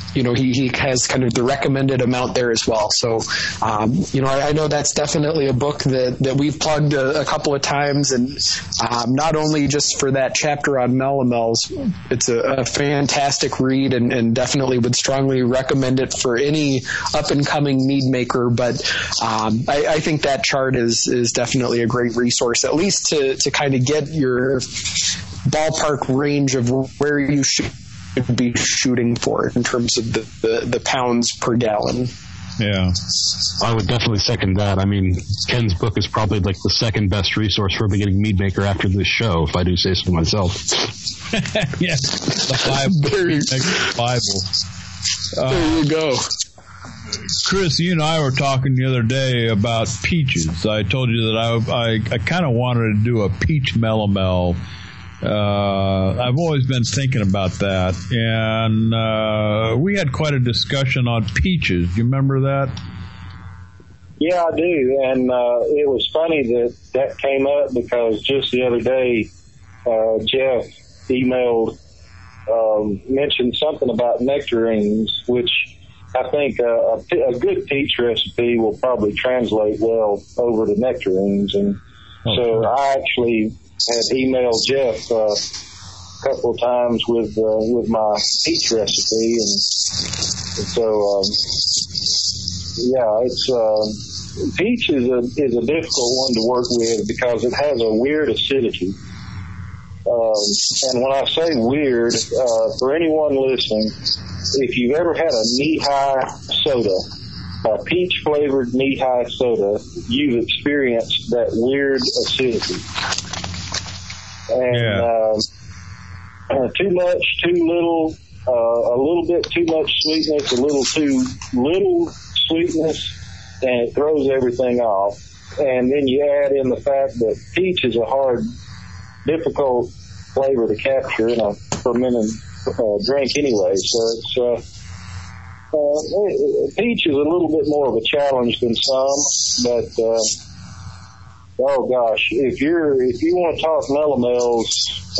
he has kind of the recommended amount there as well. So, I know that's definitely a book that we've plugged a couple of times, and not only just for that chapter on melomels, it's a fantastic read, and definitely would strongly recommend it for any up-and-coming mead maker. But I think that chart is definitely a great resource, at least to kind of get your ballpark range of where you should be shooting for in terms of the pounds per gallon. Yeah. I would definitely second that. I mean, Ken's book is probably like the second best resource for a beginning mead maker after this show, if I do say so myself. Yes, the Bible. There you go. Chris, you and I were talking the other day about peaches. I told you that I kind of wanted to do a peach melomel. I've always been thinking about that, and we had quite a discussion on peaches. Do you remember that? Yeah, I do, and it was funny that came up because just the other day, Jeff emailed, mentioned something about nectarines, which I think a good peach recipe will probably translate well over to nectarines, and so I actually had emailed Jeff a couple of times with my peach recipe, and so it's peach is a difficult one to work with because it has a weird acidity. And when I say weird, for anyone listening, if you've ever had a knee-high soda, a peach-flavored knee-high soda, you've experienced that weird acidity. And too much, too little, a little bit too much sweetness, a little too little sweetness, and it throws everything off. And then you add in the fact that peach is a hard, difficult flavor to capture in a fermented drink anyway. So peach is a little bit more of a challenge than some, but oh gosh, if you want to talk melomels,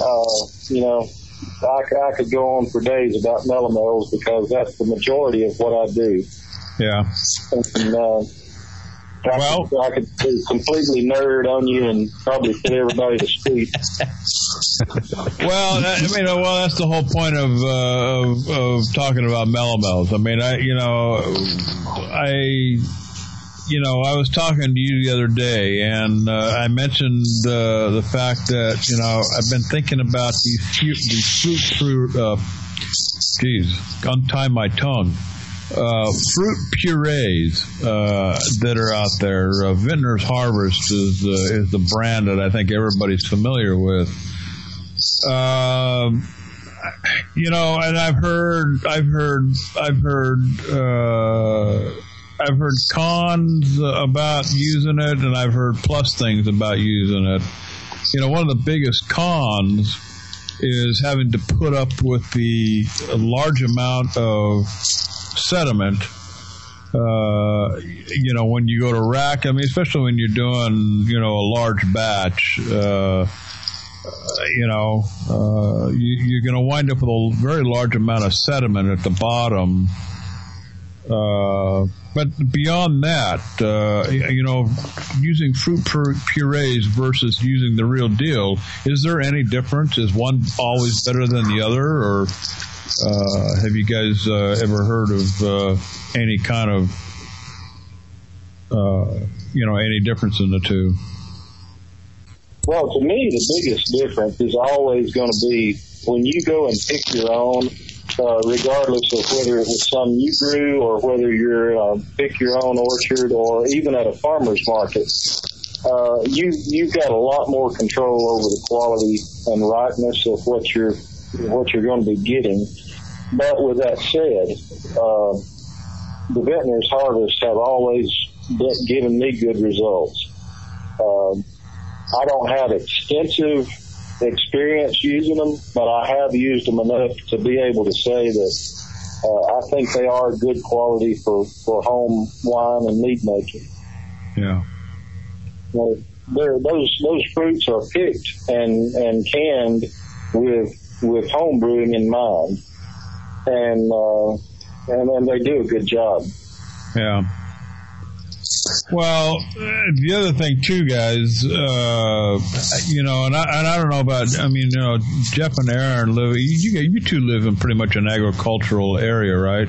I could go on for days about melomels because that's the majority of what I do. Yeah. And, I could completely nerd on you and probably put everybody to sleep. Well, that's the whole point of talking about melomels. I mean, I was talking to you the other day, and I mentioned the fact that I've been thinking about these fruit. Untie my tongue. Fruit purees that are out there. Vintner's Harvest is the brand that I think everybody's familiar with. And I've heard cons about using it, and I've heard plus things about using it. One of the biggest cons is having to put up with the large amount of sediment, when you go to rack. I mean, especially when you're doing, a large batch, you're going to wind up with a very large amount of sediment at the bottom. But beyond that, using fruit purees versus using the real deal, is there any difference? Is one always better than the other, or have you guys ever heard of any kind of, any difference in the two? Well, to me, the biggest difference is always going to be when you go and pick your own, regardless of whether it was some you grew or whether you're pick your own orchard or even at a farmer's market. You've got a lot more control over the quality and ripeness of what you're going to be getting. But with that said, the Vintner's Harvest have always given me good results. I don't have extensive experience using them, but I have used them enough to be able to say that I think they are good quality for home wine and mead making. Yeah. Well, those fruits are picked and canned with home brewing in mind. And and they do a good job. Yeah. Well, the other thing too, guys, and I don't know about, Jeff and Aaron live, you two live in pretty much an agricultural area, right?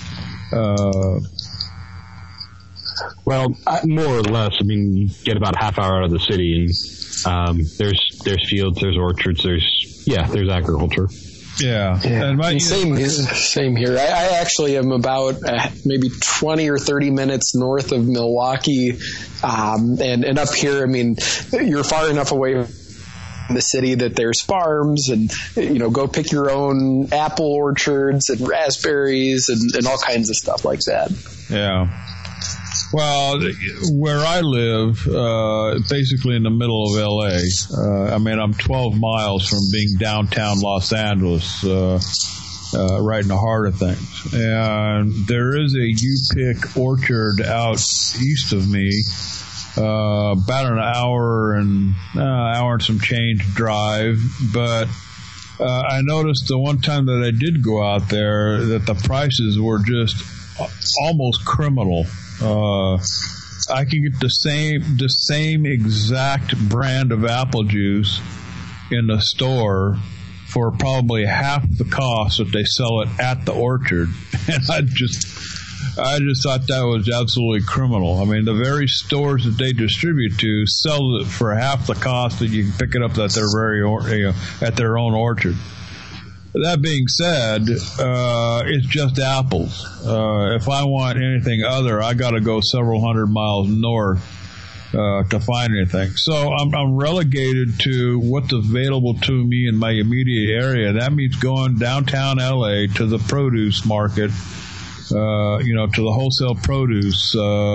Well, more or less. I mean, you get about a half hour out of the city, and there's fields, there's orchards, there's agriculture. Yeah. And same here. I actually am about maybe 20 or 30 minutes north of Milwaukee, and up here, I mean, you're far enough away from the city that there's farms, and go pick your own apple orchards and raspberries and all kinds of stuff like that. Yeah. Well, where I live, basically in the middle of L.A., I'm 12 miles from being downtown Los Angeles, right in the heart of things. And there is a U-pick orchard out east of me, about an hour and some change drive. But I noticed the one time that I did go out there that the prices were just almost criminal. I can get the same exact brand of apple juice in the store for probably half the cost that they sell it at the orchard, and I just thought that was absolutely criminal. I mean, the very stores that they distribute to sell it for half the cost that you can pick it up at at their own orchard. That being said, it's just apples. If I want anything other, I got to go several hundred miles north to find anything. So I'm relegated to what's available to me in my immediate area. That means going downtown LA to the produce market, to the wholesale produce,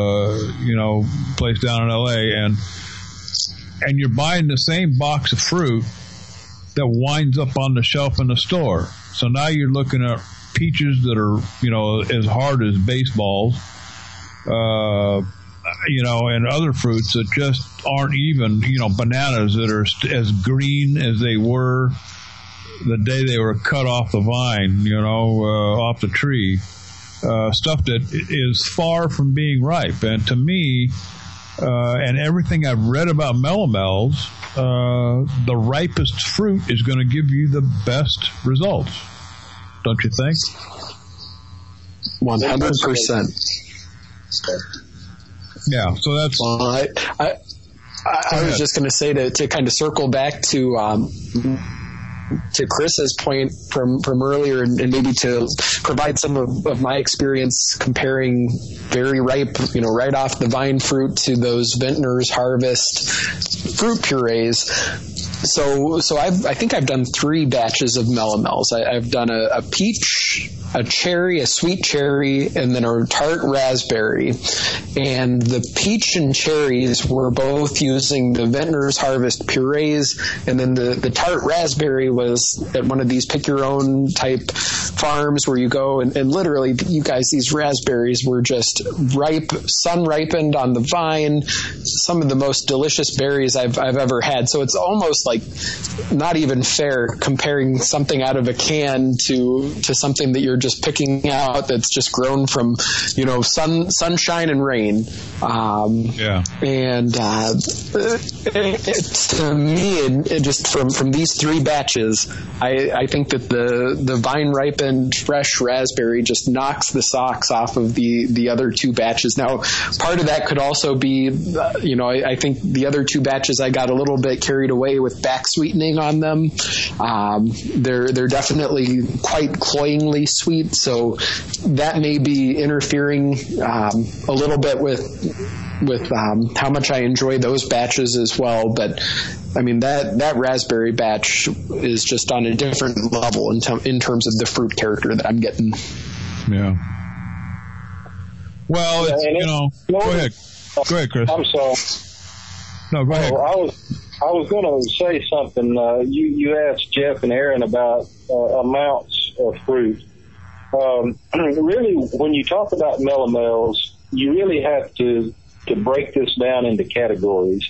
place down in LA, and you're buying the same box of fruit that winds up on the shelf in the store. So now you're looking at peaches that are, as hard as baseballs, and other fruits that just aren't even, bananas that are as green as they were the day they were cut off the vine, off the tree. Stuff that is far from being ripe. And to me, and everything I've read about melomels, the ripest fruit is going to give you the best results. Don't you think? 100%. Yeah, so that's... Well, I was just going to say to kind of circle back to Chris's point from earlier, and maybe to provide some of my experience comparing very ripe, right off the vine fruit to those Vintner's Harvest fruit purees. So I think I've done 3 batches of melomels. I've done a peach, a cherry, a sweet cherry, and then a tart raspberry. And the peach and cherries were both using the Vintner's Harvest purees, and then the tart raspberry was at one of these pick-your-own type farms where you go and literally, you guys, these raspberries were just ripe, sun-ripened on the vine, some of the most delicious berries I've ever had. So it's almost like not even fair comparing something out of a can to something that you're just picking out that's just grown from, sunshine and rain. And to me, it just from these 3 batches, I think that the vine ripened fresh raspberry just knocks the socks off of the other 2 batches. Now, part of that could also be, I think the other 2 batches I got a little bit carried away with back sweetening on them. They're definitely quite cloyingly sweet, so that may be interfering a little bit with how much I enjoy those batches as well. But I mean, that raspberry batch is just on a different level in terms of the fruit character that I'm getting. Yeah. Well, go ahead. Go ahead, Chris. I'm sorry. No, go ahead. I was going to say something. You asked Jeff and Aaron about amounts of fruit. Really, when you talk about melomels, you really have to break this down into categories.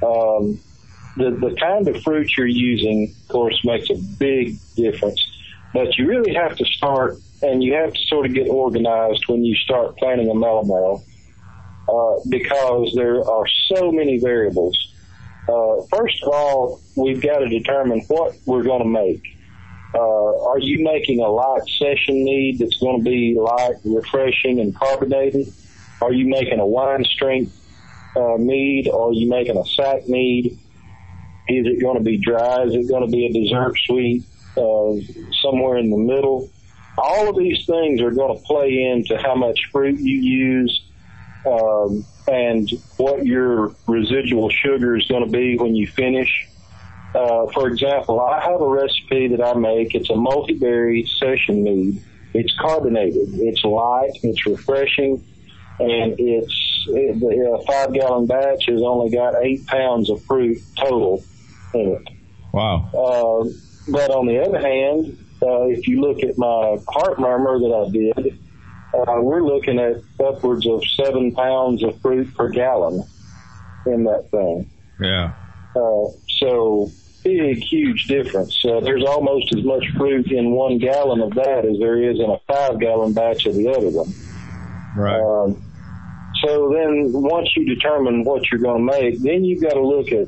The kind of fruit you're using, of course, makes a big difference. But you really have to start, and you have to sort of get organized when you start planning a melomel, because there are so many variables. First of all, we've got to determine what we're going to make. Are you making a light session mead that's going to be light, refreshing, and carbonated? Are you making a wine strength mead? Or are you making a sack mead? Is it going to be dry? Is it going to be a dessert sweet? Somewhere in the middle? All of these things are going to play into how much fruit you use, and what your residual sugar is going to be when you finish. For example, I have a recipe that I make. It's a multi-berry session mead. It's carbonated. It's light. It's refreshing. And the 5-gallon batch has only got 8 pounds of fruit total in it. Wow. But on the other hand, if you look at my heart murmur that I did, we're looking at upwards of 7 pounds of fruit per gallon in that thing. Yeah. So big, huge difference. There's almost as much fruit in 1 gallon of that as there is in a 5-gallon batch of the other one. Right. So then once you determine what you're going to make, then you've got to look at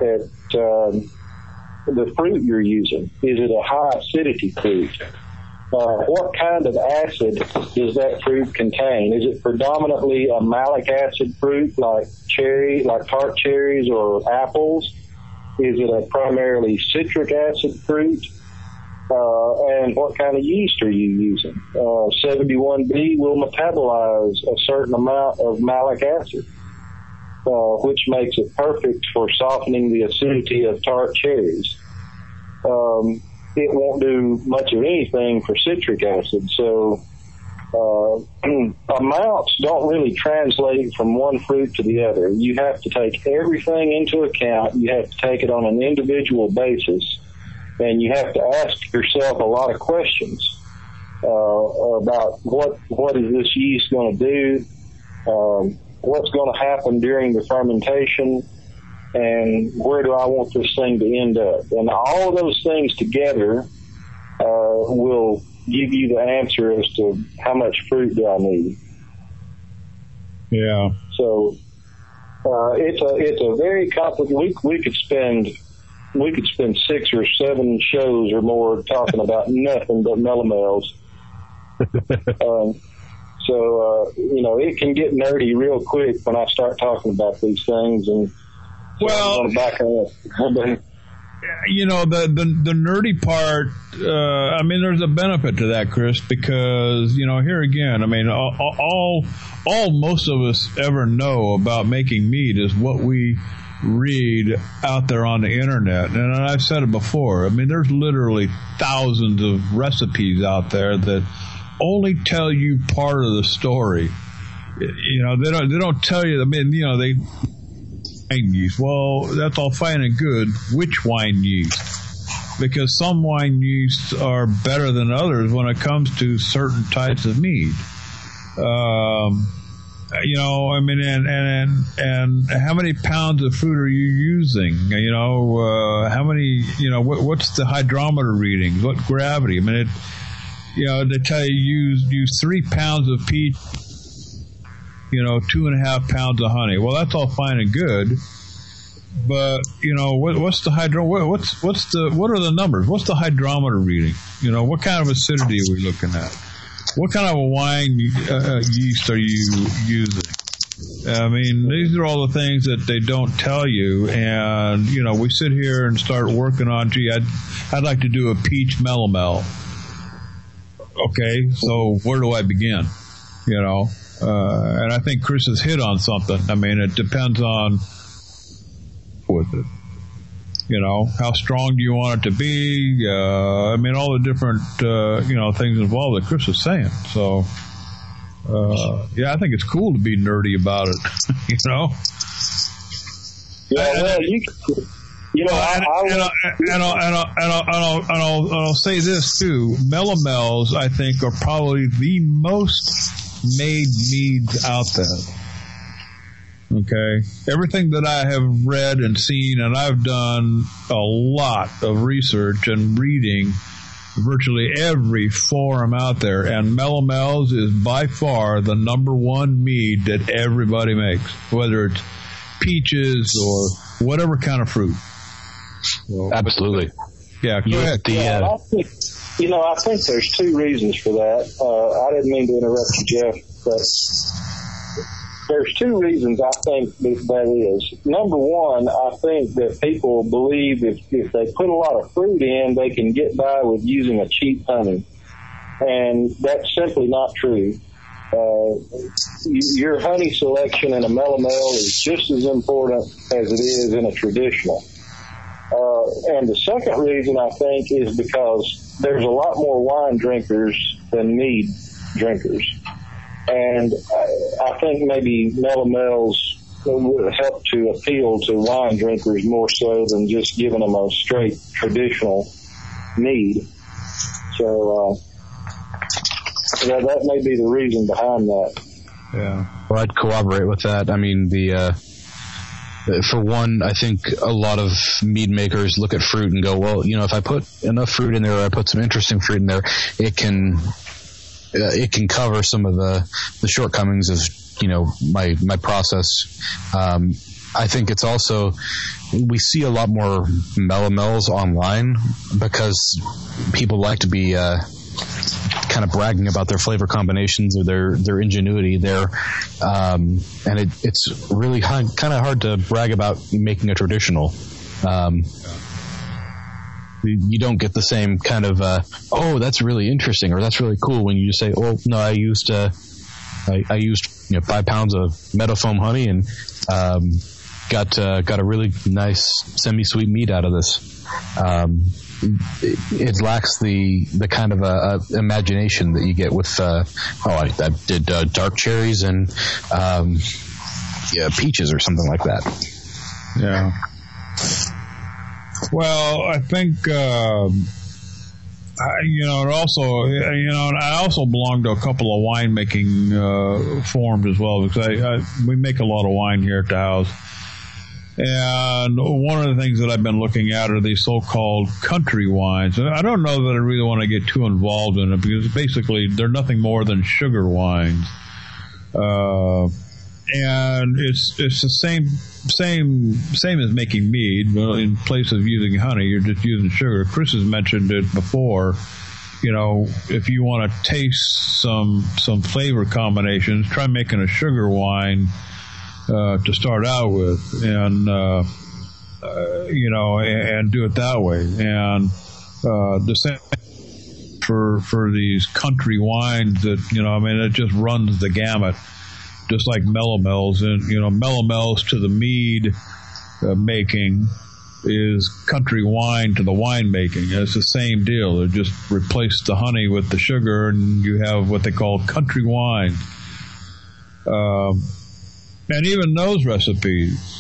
the fruit you're using. Is it a high acidity fruit? What kind of acid does that fruit contain? Is it predominantly a malic acid fruit like tart cherries or apples? Is it a primarily citric acid fruit? And what kind of yeast are you using? 71B will metabolize a certain amount of malic acid, which makes it perfect for softening the acidity of tart cherries. It won't do much of anything for citric acid. So amounts don't really translate from one fruit to the other. You have to take everything into account. You have to take it on an individual basis, and you have to ask yourself a lot of questions about what is this yeast going to do, what's going to happen during the fermentation, and where do I want this thing to end up. And all of those things together will give you the answer as to how much fruit do I need. Yeah. So it's a very complicated. We could spend 6 or 7 shows or more talking about nothing but melomels. So it can get nerdy real quick when I start talking about these things, and so I'm going to back up. The nerdy part, there's a benefit to that, Chris, because, here again, all most of us ever know about making mead is what we read out there on the internet. And I've said it before. There's literally thousands of recipes out there that only tell you part of the story. They don't tell you, they wine yeast. Well, that's all fine and good. Which wine yeast? Because some wine yeasts are better than others when it comes to certain types of mead. And how many pounds of fruit are you using? How many, what's the hydrometer readings? What gravity? They tell you use 3 pounds of peach, 2.5 pounds of honey. Well, that's all fine and good, but what's the what are the numbers? What's the hydrometer reading? What kind of acidity are we looking at? What kind of a wine yeast are you using? These are all the things that they don't tell you, and we sit here and start working on. I'd like to do a peach melomel. Okay, so where do I begin? And I think Chris has hit on something. It depends on how strong do you want it to be? All the different things involved that Chris was saying. So I think it's cool to be nerdy about it. I'll say this too. Melomels, I think, are probably the most made meads out there. Okay, everything that I have read and seen, and I've done a lot of research and reading virtually every forum out there, and Mellow-Mel's is by far the number one mead that everybody makes, whether it's peaches or whatever kind of fruit. Well, absolutely. Yeah, go ahead. I think there's two reasons for that. I didn't mean to interrupt you, Jeff, but there's two reasons I think that is. Number one, I think that people believe if they put a lot of fruit in, they can get by with using a cheap honey. And that's simply not true. Your honey selection in a Mellow-Mel is just as important as it is in a traditional. And the second reason, I think, is because there's a lot more wine drinkers than mead drinkers. And I think maybe Mellow-Mel's would help to appeal to wine drinkers more so than just giving them a straight traditional mead. So that may be the reason behind that. Yeah. Well, I'd corroborate with that. I mean, for one, I think a lot of mead makers look at fruit and go, well, if I put enough fruit in there, or I put some interesting fruit in there, it can cover some of the shortcomings of my process. I think it's also, we see a lot more Mellow-Mel's online because people like to be kind of bragging about their flavor combinations or their ingenuity there, and it's really kind of hard to brag about making a traditional. You don't get the same kind of oh, that's really interesting or that's really cool when you just say, oh no, I used 5 pounds of Meadowfoam honey and got a really nice semi-sweet mead out of this. It lacks the kind of imagination that you get with I did dark cherries and peaches or something like that. Yeah. Well, I think I also belong to a couple of winemaking forums as well, because we make a lot of wine here at the house. And one of the things that I've been looking at are these so-called country wines. And I don't know that I really want to get too involved in it, because basically they're nothing more than sugar wines. And it's the same as making mead. Well, in place of using honey, you're just using sugar. Chris has mentioned it before. If you want to taste some flavor combinations, try making a sugar wine to start out with, and and do it that way. And the same for these country wines that it just runs the gamut, just like Mellow-Mel's. And Mellow-Mel's to the mead making is country wine to the wine making. It's the same deal. They just replace the honey with the sugar, and you have what they call country wine. And even those recipes,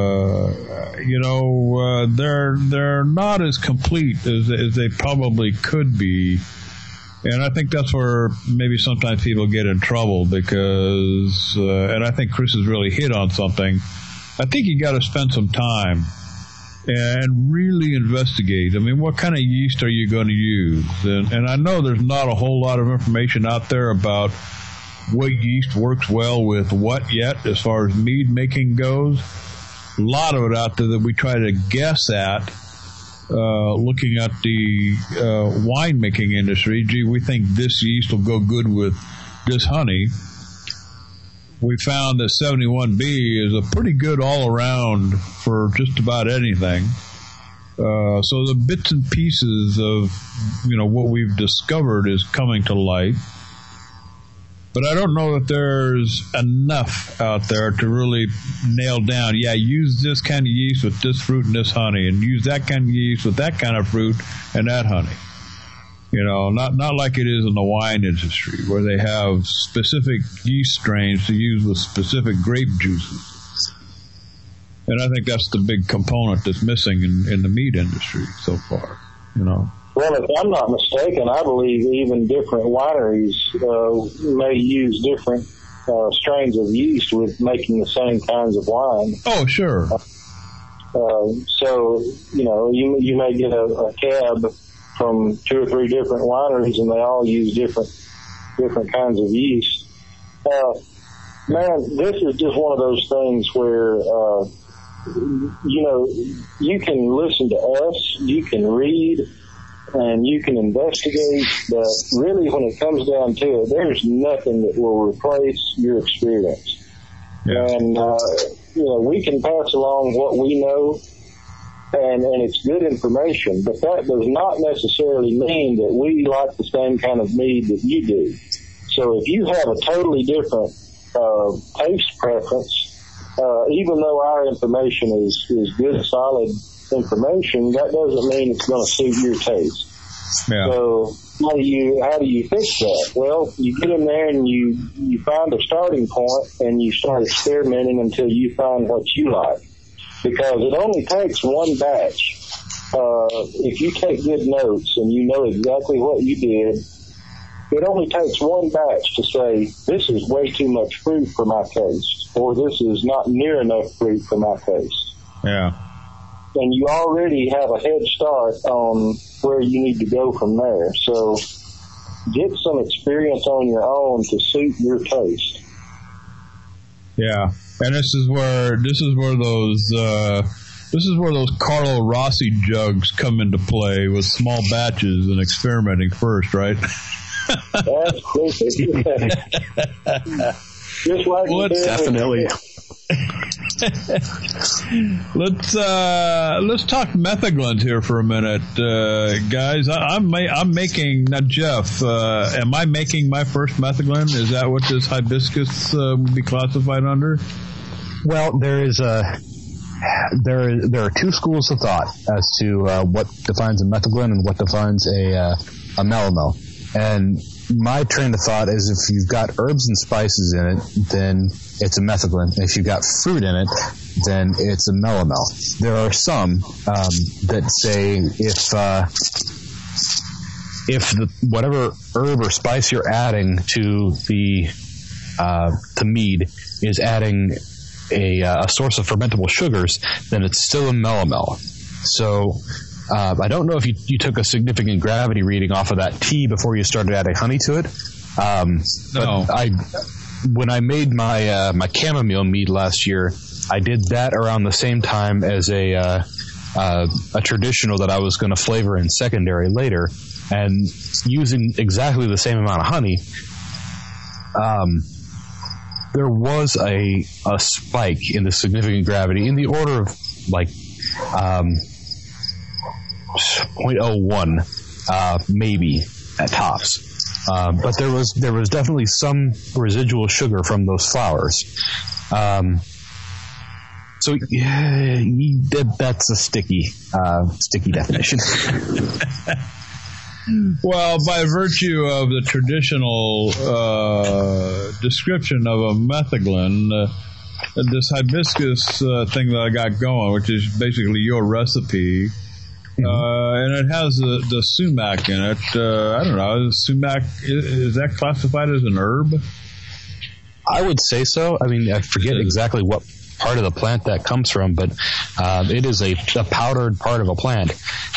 they're not as complete as they probably could be. And I think that's where maybe sometimes people get in trouble, because, and I think Chris has really hit on something. I think you got to spend some time and really investigate. I mean, what kind of yeast are you going to use? And I know there's not a whole lot of information out there about what yeast works well with what yet, as far as mead making goes. A lot of it out there that we try to guess at, looking at the winemaking industry. Gee, we think this yeast will go good with this honey. We found that 71B is a pretty good all-around for just about anything. So the bits and pieces of what we've discovered is coming to light. But I don't know that there's enough out there to really nail down, use this kind of yeast with this fruit and this honey, and use that kind of yeast with that kind of fruit and that honey. Not like it is in the wine industry, where they have specific yeast strains to use with specific grape juices. And I think that's the big component that's missing in the meat industry so far, Well, if I'm not mistaken, I believe even different wineries may use different strains of yeast with making the same kinds of wine. Oh, sure. So, you may get a cab from 2 or 3 different wineries, and they all use different kinds of yeast. Man, this is just one of those things where, you can listen to us, you can read, and you can investigate, but really when it comes down to it, there's nothing that will replace your experience. Yeah. And, we can pass along what we know, and it's good information, but that does not necessarily mean that we like the same kind of mead that you do. So if you have a totally different taste preference, even though our information is good, solid information, that doesn't mean it's going to suit your taste. Yeah. So how do you fix that? Well, you get in there and you find a starting point and you start experimenting until you find what you like. Because it only takes one batch. If you take good notes and you know exactly what you did, it only takes one batch to say, this is way too much fruit for my taste, or this is not near enough fruit for my taste. Yeah. And you already have a head start on where you need to go from there. So get some experience on your own to suit your taste. Yeah. And this is where those Carlo Rossi jugs come into play with small batches and experimenting first, right? That's just like definitely. Let's talk Metheglins here for a minute, guys. I'm making, now Jeff, am I making my first Metheglin? Is that what this hibiscus would be classified under? Well, there are 2 schools of thought as to what defines a Metheglin and what defines a Melomel. And my train of thought is if you've got herbs and spices in it, then it's a Metheglin. If you've got fruit in it, then it's a Melomel. There are some that say if whatever herb or spice you're adding to the mead is adding a source of fermentable sugars, then it's still a Melomel. So I don't know if you took a significant gravity reading off of that tea before you started adding honey to it. No. But when I made my chamomile mead last year, I did that around the same time as a traditional that I was going to flavor in secondary later, and using exactly the same amount of honey. There was a spike in the significant gravity in the order of like 0.01, maybe at tops. But there was definitely some residual sugar from those flowers. So yeah, that's a sticky definition. Well, by virtue of the traditional description of a Metheglin, this hibiscus thing that I got going, which is basically your recipe, and it has the sumac in it. I don't know, sumac, is that classified as an herb? I would say so. I mean, I forget exactly what part of the plant that comes from, but it is a powdered part of a plant.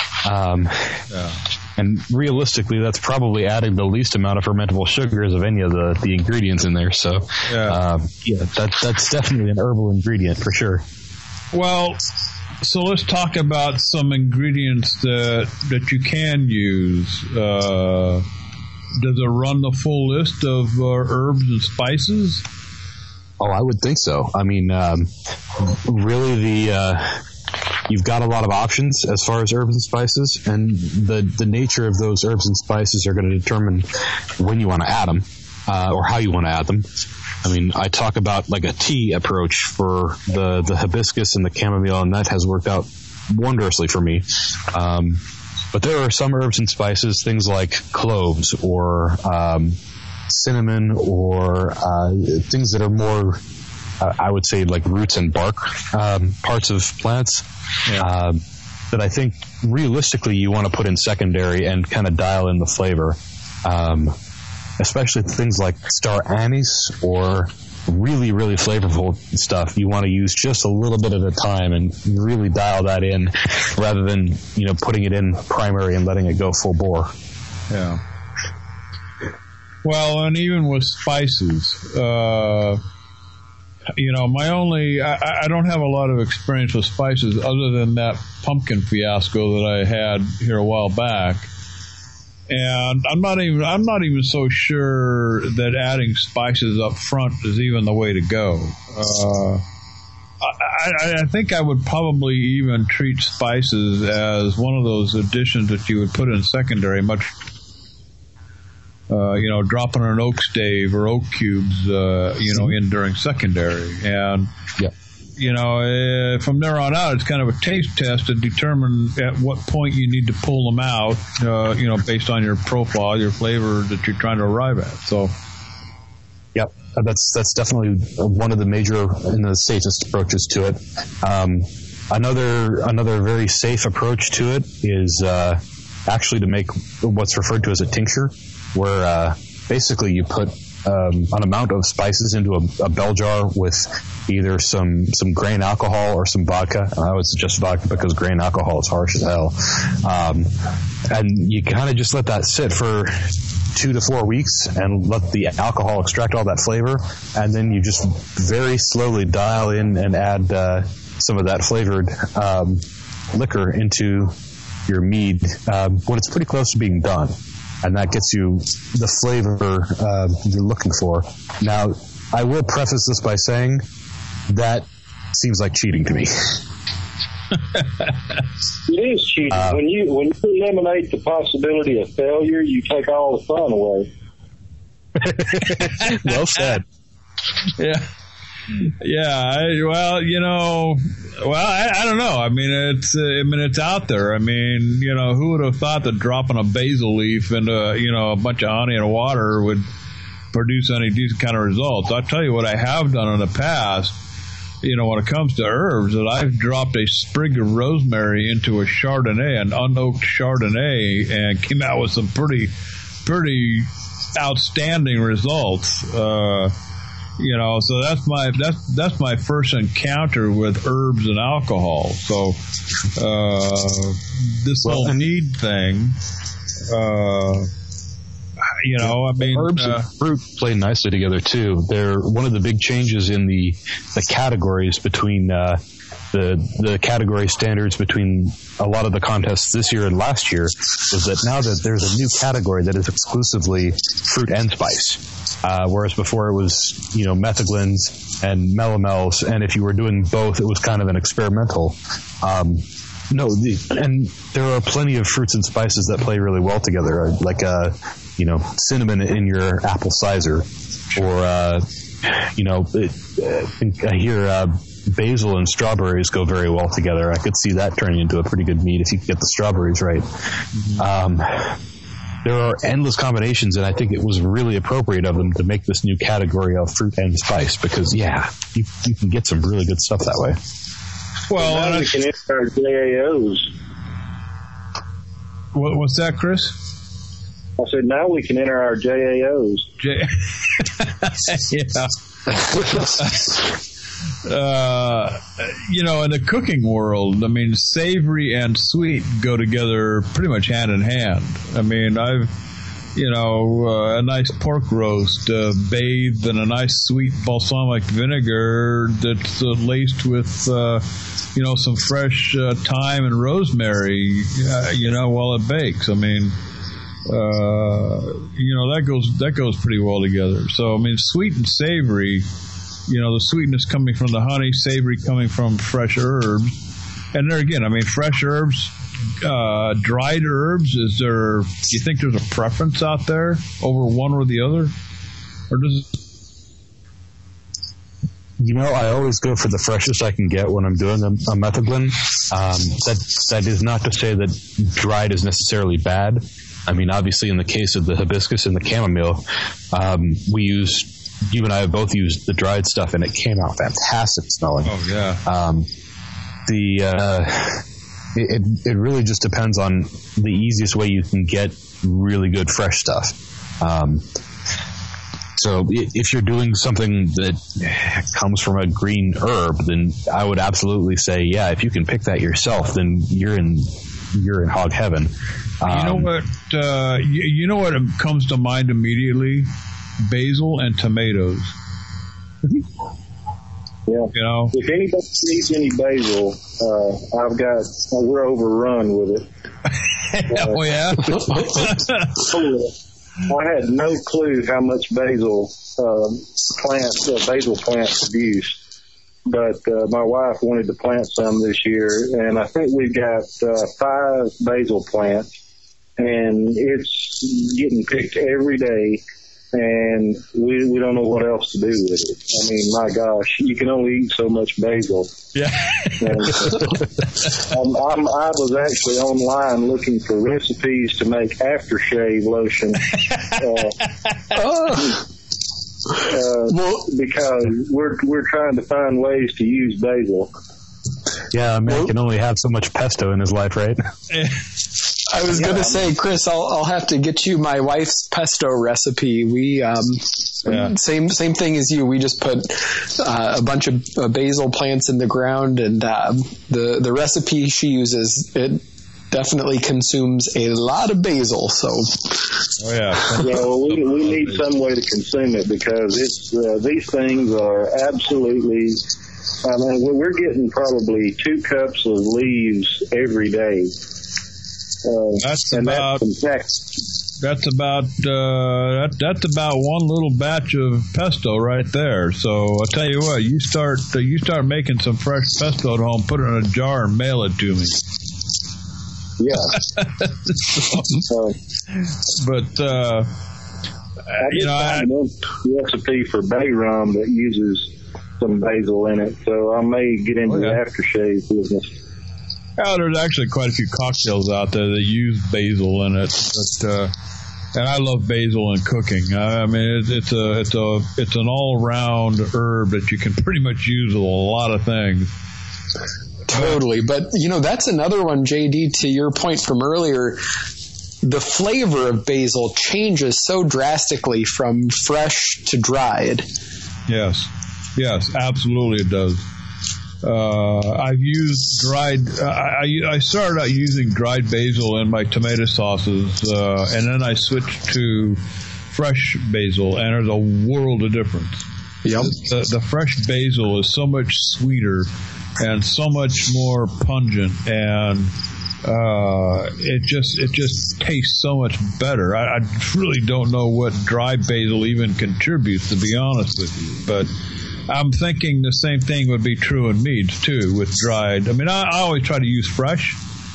And realistically, that's probably adding the least amount of fermentable sugars of any of the ingredients in there. So, that's definitely an herbal ingredient for sure. Well, so let's talk about some ingredients that you can use. Does it run the full list of herbs and spices? Oh, I would think so. I mean, really you've got a lot of options as far as herbs and spices, and the nature of those herbs and spices are going to determine when you want to add them, or how you want to add them. I mean, I talk about like a tea approach for the hibiscus and the chamomile, and that has worked out wondrously for me. But there are some herbs and spices, things like cloves or cinnamon, or things that are more, I would say, like roots and bark parts of plants, that I think realistically you want to put in secondary and kind of dial in the flavor. Especially things like star anise or really, really flavorful stuff, you want to use just a little bit at a time and really dial that in rather than, putting it in primary and letting it go full bore. Yeah. Well, and even with spices, I don't have a lot of experience with spices other than that pumpkin fiasco that I had here a while back. And I'm not even so sure that adding spices up front is even the way to go. I think I would probably even treat spices as one of those additions that you would put in secondary, much, dropping an oak stave or oak cubes, in during secondary. And, from there on out, it's kind of a taste test to determine at what point you need to pull them out, based on your profile, your flavor that you're trying to arrive at. So, yep, that's definitely one of the major and the safest approaches to it. Another very safe approach to it is actually to make what's referred to as a tincture, where basically you put an amount of spices into a bell jar with either some grain alcohol or some vodka. I would suggest vodka because grain alcohol is harsh as hell. And you kind of just let that sit for 2 to 4 weeks and let the alcohol extract all that flavor. And then you just very slowly dial in and add some of that flavored liquor into your mead when it's pretty close to being done. And that gets you the flavor you're looking for. Now, I will preface this by saying that seems like cheating to me. It is cheating. When you eliminate the possibility of failure, you take all the fun away. Well said. Yeah. Yeah, I don't know. I mean, it's out there. I mean, who would have thought that dropping a basil leaf into, a bunch of honey and water would produce any decent kind of results? I'll tell you what I have done in the past, when it comes to herbs, that I've dropped a sprig of rosemary into a Chardonnay, an unoaked Chardonnay, and came out with some pretty outstanding results. So that's my first encounter with herbs and alcohol. So this whole mead thing, herbs and fruit play nicely together too. They're one of the big changes in the categories between the category standards between a lot of the contests this year and last year is that now that there's a new category that is exclusively fruit and spice. Whereas before it was, metheglins and melomels, and if you were doing both, it was kind of an experimental. And there are plenty of fruits and spices that play really well together, like cinnamon in your apple cider, or I hear basil and strawberries go very well together. I could see that turning into a pretty good mead if you could get the strawberries right. Mm-hmm. There are endless combinations, and I think it was really appropriate of them to make this new category of fruit and spice because, you can get some really good stuff that way. Well, now we can enter our JAOs. What's that, Chris? I said, now we can enter our JAOs. Yeah. In the cooking world, I mean, savory and sweet go together pretty much hand in hand. I mean, I've, a nice pork roast bathed in a nice sweet balsamic vinegar that's laced with, some fresh thyme and rosemary, while it bakes. I mean, that goes pretty well together. So, I mean, sweet and savory, the sweetness coming from the honey, savory coming from fresh herbs. And there again, I mean, fresh herbs, dried herbs, do you think there's a preference out there over one or the other? Or does it? I always go for the freshest I can get when I'm doing a metheglin. That is not to say that dried is necessarily bad. I mean, obviously, in the case of the hibiscus and the chamomile, you and I have both used the dried stuff, and it came out fantastic smelling. Oh, yeah. It really just depends on the easiest way you can get really good fresh stuff. So if you're doing something that comes from a green herb, then I would absolutely say, yeah, if you can pick that yourself, then you're in hog heaven. You know what? You know what comes to mind immediately? Basil and tomatoes. Yeah. You know, if anybody needs any basil, we're overrun with it. Oh yeah. I had no clue how much basil plants produce, but my wife wanted to plant some this year, and I think we've got 5 basil plants, and it's getting picked every day, and we don't know what else to do with it. I mean, my gosh, you can only eat so much basil. Yeah. And, I was actually online looking for recipes to make aftershave lotion. Because we're trying to find ways to use basil. Yeah, a man can only have so much pesto in his life, right? I was going to say, Chris, I'll have to get you my wife's pesto recipe. We same thing as you. We just put a bunch of basil plants in the ground, and the recipe she uses, it definitely consumes a lot of basil. So, well, we need some way to consume it, because it's these things are absolutely. I mean, we're getting probably 2 cups of leaves every day. That's about one little batch of pesto right there. So I'll tell you what, you start making some fresh pesto at home, put it in a jar, and mail it to me. Yeah. But I found a recipe for bay rum that uses some basil in it, so I may get into the aftershave business. Yeah, there's actually quite a few cocktails out there that use basil in it, but and I love basil in cooking. I mean, it's an all-around herb that you can pretty much use with a lot of things. Totally, but that's another one, JD. To your point from earlier, the flavor of basil changes so drastically from fresh to dried. Yes, absolutely, it does. I've used dried. I started out using dried basil in my tomato sauces, and then I switched to fresh basil, and there's a world of difference. Yep. The fresh basil is so much sweeter and so much more pungent, and it just tastes so much better. I really don't know what dry basil even contributes, to be honest with you, but I'm thinking the same thing would be true in meads too, with dried. I mean, I always try to use fresh,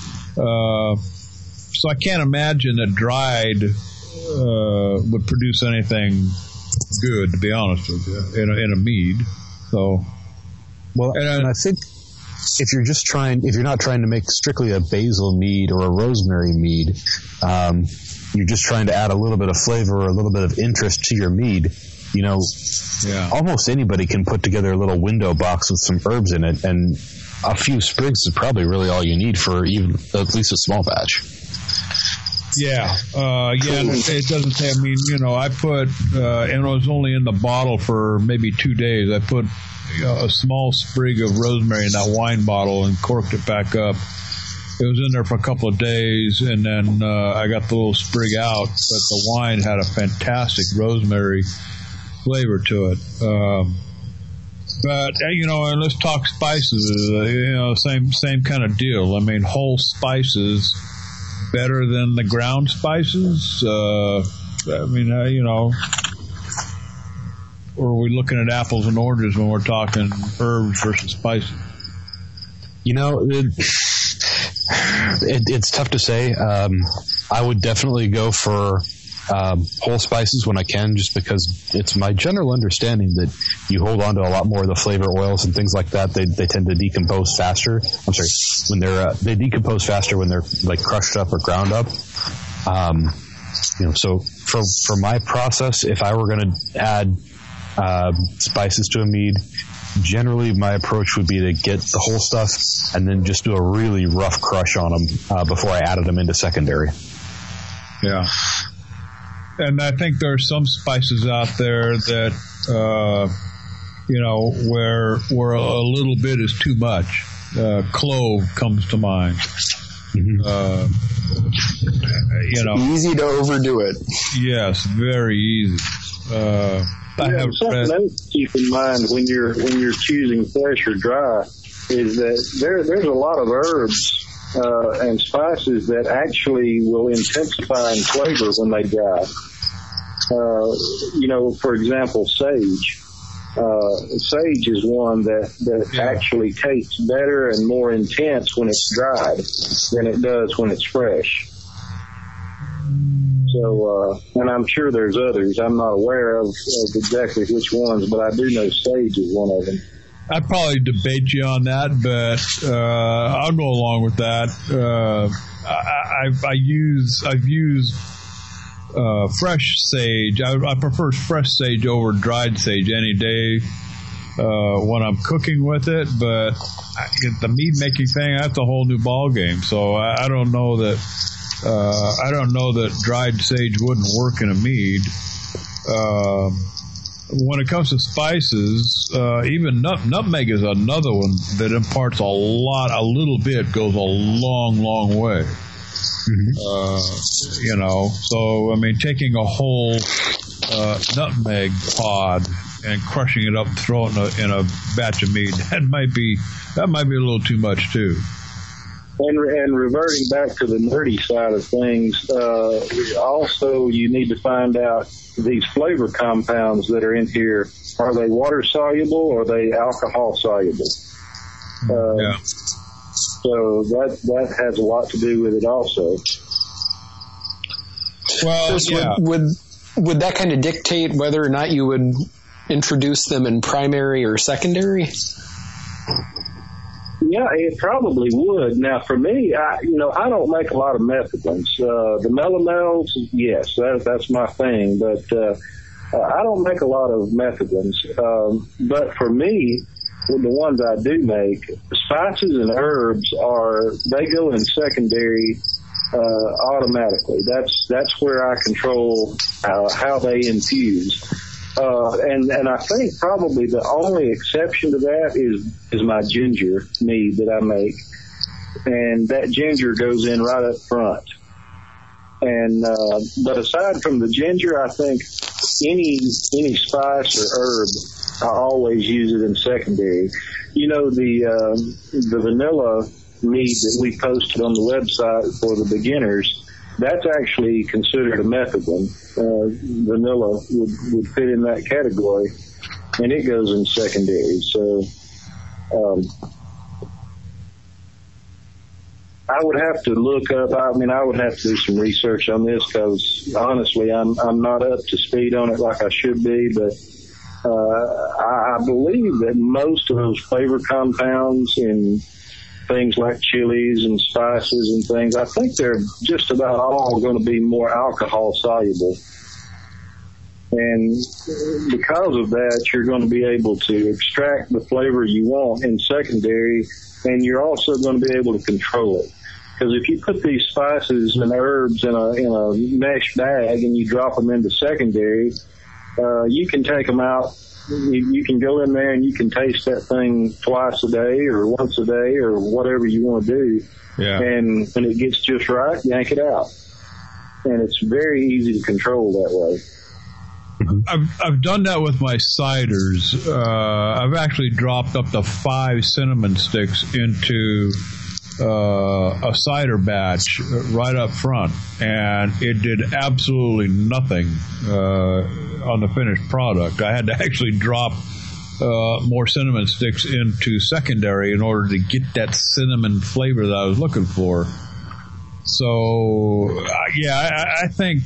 so I can't imagine that dried would produce anything good, to be honest with you, in a mead. So, well, and I think if you're not trying to make strictly a basil mead or a rosemary mead, you're just trying to add a little bit of flavor or a little bit of interest to your mead. Almost anybody can put together a little window box with some herbs in it, and a few sprigs is probably really all you need for even at least a small batch. Yeah. It doesn't say. I mean, I put, and it was only in the bottle for maybe 2 days. I put a small sprig of rosemary in that wine bottle and corked it back up. It was in there for a couple of days, and then I got the little sprig out, but the wine had a fantastic rosemary flavor to it. But and let's talk spices. Same kind of deal. I mean, whole spices better than the ground spices. Or are we looking at apples and oranges when we're talking herbs versus spices? It's tough to say. I would definitely go for whole spices when I can, just because it's my general understanding that you hold on to a lot more of the flavor oils and things like that. They tend to decompose faster. I'm sorry, when they decompose faster when they're like crushed up or ground up. So for my process, if I were going to add spices to a mead, generally my approach would be to get the whole stuff and then just do a really rough crush on them before I added them into secondary. Yeah. And I think there are some spices out there that, where a little bit is too much. Clove comes to mind. Easy to overdo it. Yes, very easy. Something else to keep in mind when you're choosing fresh or dry is that there's a lot of herbs and spices that actually will intensify in flavor when they dry. For example, sage. Sage is one that actually tastes better and more intense when it's dried than it does when it's fresh. So, and I'm sure there's others. I'm not aware of exactly which ones, but I do know sage is one of them. I'd probably debate you on that, but I'll go along with that. I've used fresh sage. I prefer fresh sage over dried sage any day when I'm cooking with it. But the meat making thing, that's a whole new ball game. So I don't know that. I don't know that dried sage wouldn't work in a mead. When it comes to spices, even nutmeg is another one that imparts a little bit goes a long, long way. So, I mean, taking a whole nutmeg pod and crushing it up and throwing it in a batch of mead, that might be a little too much too. And reverting back to the nerdy side of things, also you need to find out these flavor compounds that are in here, are they water soluble or are they alcohol soluble? Yeah. So that has a lot to do with it also. Well, yeah. Would that kind of dictate whether or not you would introduce them in primary or secondary? Yeah, it probably would. Now, for me, I don't make a lot of methylens. The melomels, yes, that's my thing, but I don't make a lot of methylens. But for me, the ones I do make, spices and herbs they go in secondary automatically. That's where I control how they infuse. And I think probably the only exception to that is my ginger mead that I make. And that ginger goes in right up front. And, but aside from the ginger, I think any spice or herb, I always use it in secondary. The vanilla mead that we posted on the website for the beginners, that's actually considered a methylene. Vanilla would fit in that category, and it goes in secondary. So I would have to look up. I would have to do some research on this because honestly, I'm not up to speed on it like I should be. But I believe that most of those flavor compounds in things like chilies and spices and things, I think they're just about all going to be more alcohol soluble. And because of that, you're going to be able to extract the flavor you want in secondary, and you're also going to be able to control it. Because if you put these spices and herbs in a mesh bag and you drop them into secondary, you can take them out. You can go in there and you can taste that thing twice a day or once a day or whatever you want to do. Yeah. And when it gets just right, yank it out. And it's very easy to control that way. I've done that with my ciders. I've actually dropped up to 5 cinnamon sticks into a cider batch right up front, and it did absolutely nothing on the finished product. I had to actually drop more cinnamon sticks into secondary in order to get that cinnamon flavor that I was looking for. So, I think,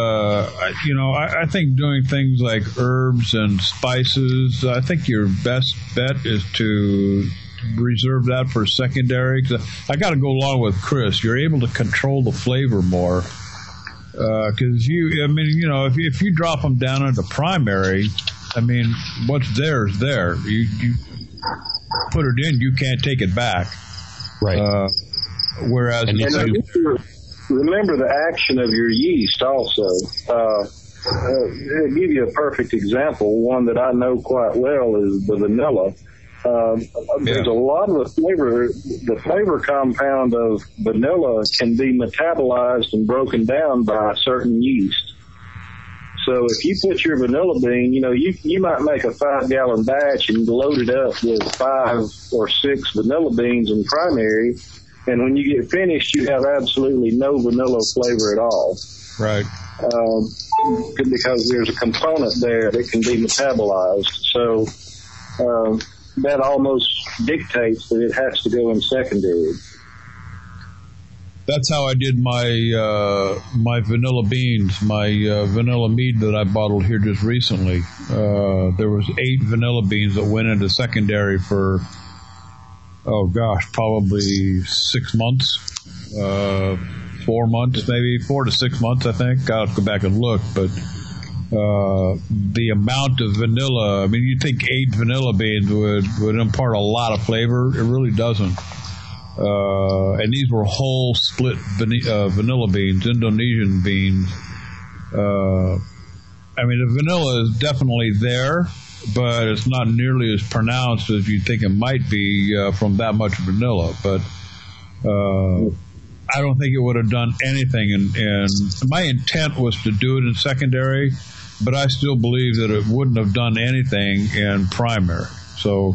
I think doing things like herbs and spices, I think your best bet is to reserve that for secondary. 'Cause I got to go along with Chris. You're able to control the flavor more. Because if you drop them down into primary, what's there is there. You put it in, you can't take it back. Right. Whereas remember the action of your yeast also. I'll give you a perfect example. One that I know quite well is the vanilla. There's a lot of the flavor compound of vanilla can be metabolized and broken down by a certain yeast. So if you put your vanilla bean, you might make a 5-gallon batch and load it up with 5 or 6 vanilla beans in primary, and when you get finished, you have absolutely no vanilla flavor at all. Right. Because there's a component there that can be metabolized. So that almost dictates that it has to go in secondary. That's how I did my vanilla beans, my vanilla mead that I bottled here just recently. There was 8 vanilla beans that went into secondary for, probably 6 months, 4 months, maybe 4 to 6 months, I think. I'll have to go back and look, but the amount of vanilla, you'd think 8 vanilla beans would impart a lot of flavor. It really doesn't. And these were whole split vanilla beans, Indonesian beans. The vanilla is definitely there, but it's not nearly as pronounced as you'd think it might be from that much vanilla. But I don't think it would have done anything. And my intent was to do it in secondary, but I still believe that it wouldn't have done anything in primary. So,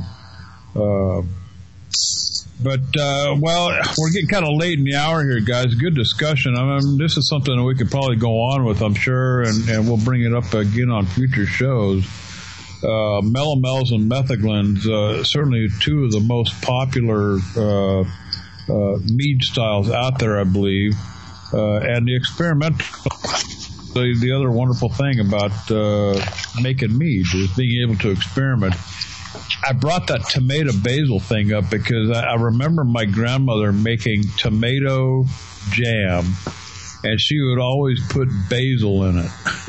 we're getting kind of late in the hour here, guys. Good discussion. This is something that we could probably go on with, I'm sure, and we'll bring it up again on future shows. Melomels and metheglins, certainly 2 of the most popular mead styles out there, I believe. And the experimental, the other wonderful thing about making mead is being able to experiment. I brought that tomato basil thing up because I remember my grandmother making tomato jam, and she would always put basil in it.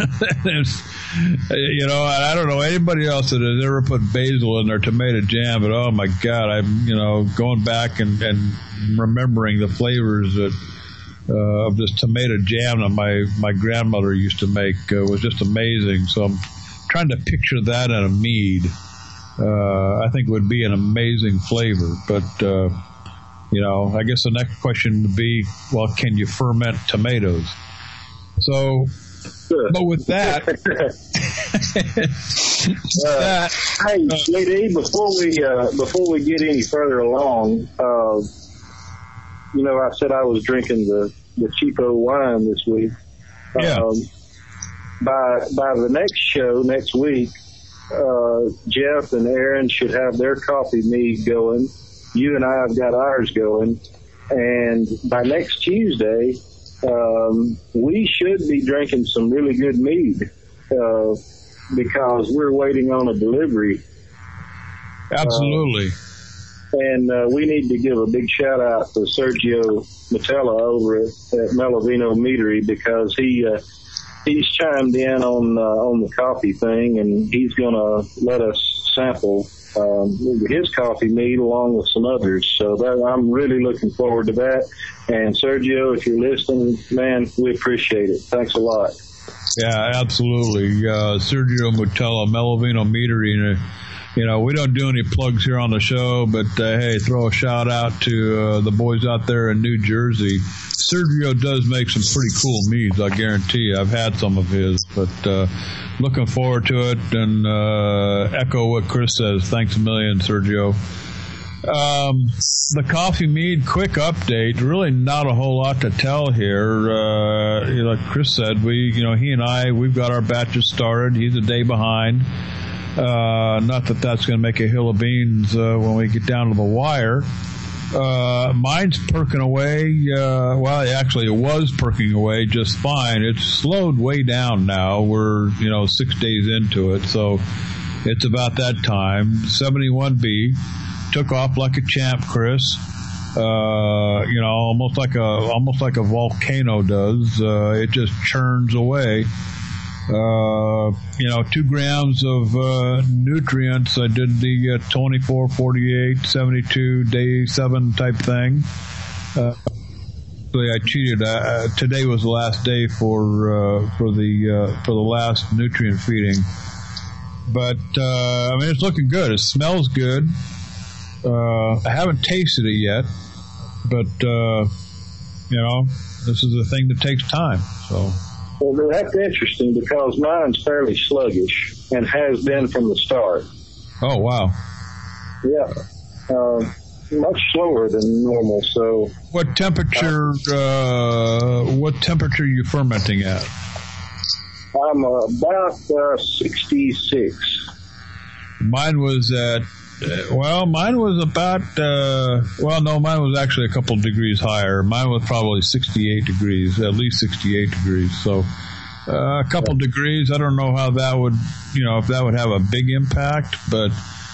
I don't know anybody else that has ever put basil in their tomato jam, but oh my God, I'm going back and remembering the flavors of this tomato jam that my grandmother used to make was just amazing. So I'm trying to picture that in a mead. I think would be an amazing flavor, but I guess the next question would be, well, can you ferment tomatoes? So, but with that, hey, Lady, before we get any further along, I said I was drinking the cheapo wine this week. Yeah. By the next show next week, Jeff and Aaron should have their coffee mead going. You and I have got ours going. And by next Tuesday, we should be drinking some really good mead because we're waiting on a delivery. Absolutely. And we need to give a big shout out to Sergio Matella over at Melovino Meadery because he's chimed in on the coffee thing, and he's going to let us sample his coffee mead along with some others. So I'm really looking forward to that. And Sergio, if you're listening, man, we appreciate it. Thanks a lot. Yeah, absolutely. Sergio Matella, Melovino Meadery. We don't do any plugs here on the show, but hey, throw a shout out to the boys out there in New Jersey. Sergio does make some pretty cool meads, I guarantee you. I've had some of his, but looking forward to it, and echo what Chris says. Thanks a million, Sergio. The coffee mead quick update, really not a whole lot to tell here. Like Chris said, he and I, we've got our batches started. He's a day behind. Not that that's going to make a hill of beans when we get down to the wire. Mine's perking away. It was perking away just fine. It's slowed way down now. We're 6 days into it, so it's about that time. 71B took off like a champ, Chris. Almost like a volcano does. It just churns away. 2 grams of nutrients. I did the 24, 48, 72, day 7 type thing. Actually, I cheated. Today was the last day for the last nutrient feeding. But I mean, it's looking good. It smells good. I haven't tasted it yet, but this is a thing that takes time. So. Well, that's interesting because mine's fairly sluggish and has been from the start. Oh, wow. Yeah. Much slower than normal. So, what temperature are you fermenting at? I'm about 66. Mine was at mine was about mine was actually a couple degrees higher. Mine was probably 68 degrees, at least 68 degrees. So a couple degrees. I don't know how that would, if that would have a big impact, but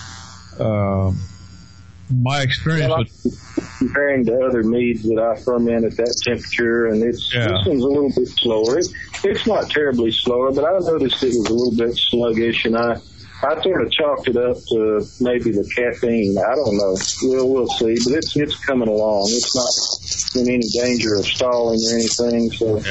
my experience with comparing to other meads that I ferment at that temperature, and this one's a little bit slower. It's not terribly slower, but I noticed it was a little bit sluggish, and I sort of chalked it up to maybe the caffeine. I don't know. We'll see, but it's coming along. It's not in any danger of stalling or anything. So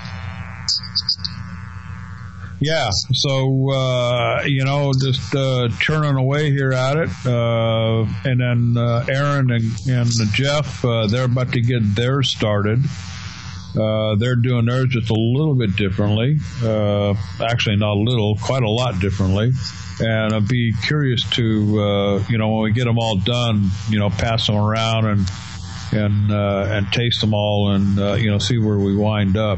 yeah. So just churning away here at it, and then Aaron and Jeff, they're about to get theirs started. They're doing theirs just a little bit differently. Actually, not a little, quite a lot differently. And I'd be curious to, when we get them all done, pass them around and taste them all and, see where we wind up.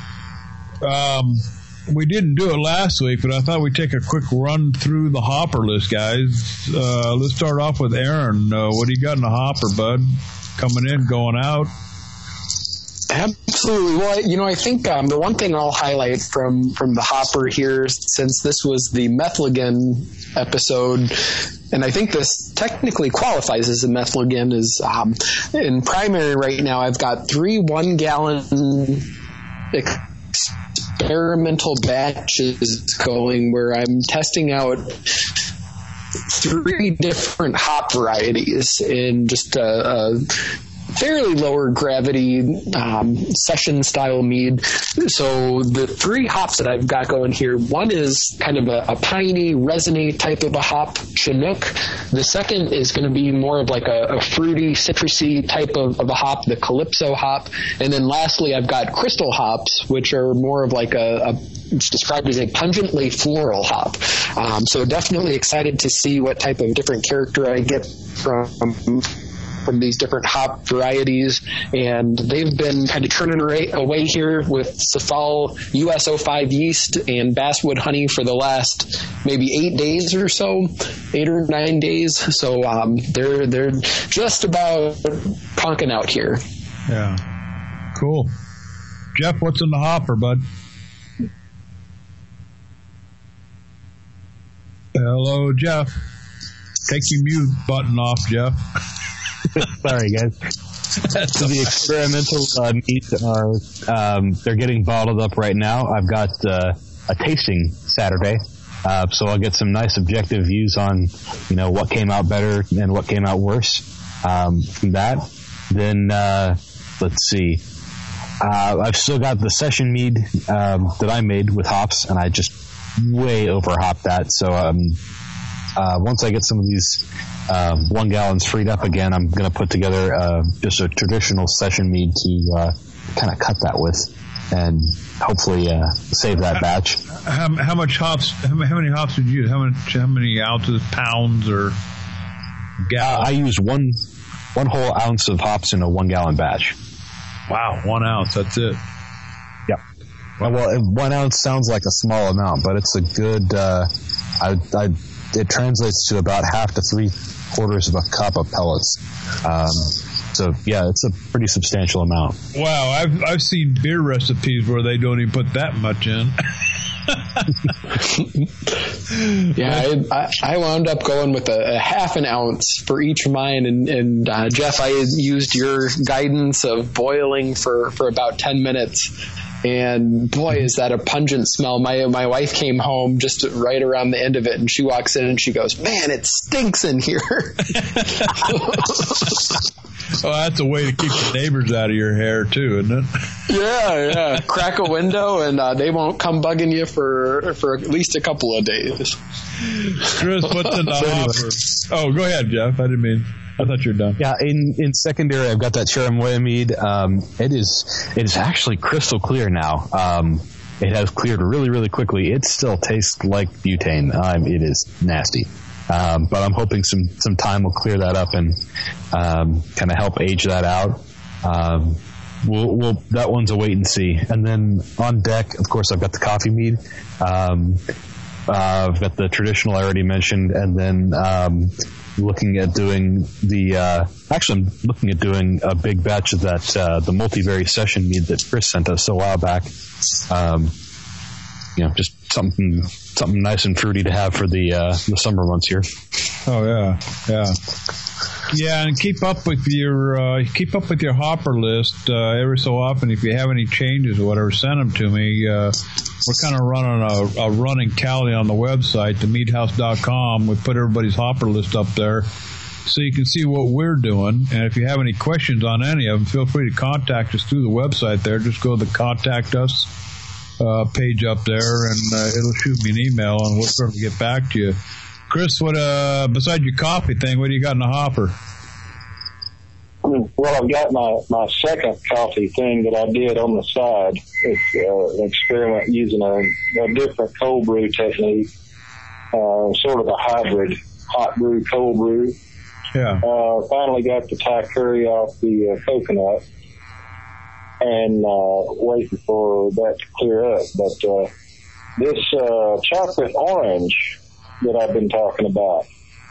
We didn't do it last week, but I thought we'd take a quick run through the hopper list, guys. Let's start off with Aaron. What do you got in the hopper, bud? Coming in, going out? Absolutely. Well, I think the one thing I'll highlight from the hopper here, since this was the Methlogen episode, and I think this technically qualifies as a Methlogen, is in primary right now I've got 3 1-gallon experimental batches going where I'm testing out 3 different hop varieties in just a fairly lower gravity session style mead. So the 3 hops that I've got going here, one is kind of a piney, resiny type of a hop, Chinook. The second is going to be more of like a fruity, citrusy type of a hop, the Calypso hop. And then lastly, I've got crystal hops, which are more of like it's described as a pungently floral hop. So definitely excited to see what type of different character I get from these different hop varieties, and they've been kind of churning away here with Safal US-05 yeast and basswood honey for the last maybe 8 days or so, 8 or 9 days. So they're just about conking out here. Yeah, cool. Jeff, what's in the hopper, bud? Hello, Jeff. Take your mute button off, Jeff. Sorry, guys. So the experimental meats are they're getting bottled up right now. I've got a tasting Saturday, so I'll get some nice objective views on what came out better and what came out worse from that. Then let's see. I've still got the session mead that I made with hops, and I just way over hopped that. So once I get some of these 1 gallons freed up again, I'm going to put together just a traditional session mead to kind of cut that with, and hopefully save that batch. How much hops? How many hops did you use? How many ounces, pounds, or gallons? I use one whole ounce of hops in a 1 gallon batch. Wow, 1 ounce. That's it. Yep. Well, 1 ounce sounds like a small amount, but it's a good. It translates to about half to 3/4 of a cup of pellets. So yeah, it's a pretty substantial amount. Wow, I've seen beer recipes where they don't even put that much in. Yeah, I wound up going with a half an ounce for each of mine, and Jeff, I used your guidance of boiling for about 10 minutes. And boy, is that a pungent smell. My wife came home just right around the end of it, and she walks in and she goes, "Man, it stinks in here." Oh, that's a way to keep the neighbors out of your hair too, isn't it? Yeah. Crack a window and they won't come bugging you for at least a couple of days. Chris, what's in the hopper? Oh, go ahead, Jeff. I thought you were done. Yeah, in secondary, I've got that Cherimoya mead. It is actually crystal clear now. It has cleared really, really quickly. It still tastes like butane. It is nasty. But I'm hoping some time will clear that up and kind of help age that out. We'll that one's a wait and see. And then on deck, of course, I've got the coffee mead. I've got the traditional I already mentioned, and then looking at doing I'm looking at doing a big batch of that the multi-berry session mead that Chris sent us a while back. Just something nice and fruity to have for the summer months here. Oh yeah, and keep up with your hopper list every so often. If you have any changes or whatever, send them to me. We're kind of running a running tally on the website, themeadhouse.com. We put everybody's hopper list up there, so you can see what we're doing. And if you have any questions on any of them, feel free to contact us through the website there. Just go to the Contact Us page up there, and it'll shoot me an email, and we'll certainly get back to you. Chris, what besides your coffee thing, what do you got in the hopper? Well, I've got my second coffee thing that I did on the side. It's an experiment using a different cold brew technique, sort of a hybrid hot brew, cold brew. Yeah. Finally got the Thai curry off the coconut and waiting for that to clear up. But this chocolate orange that I've been talking about,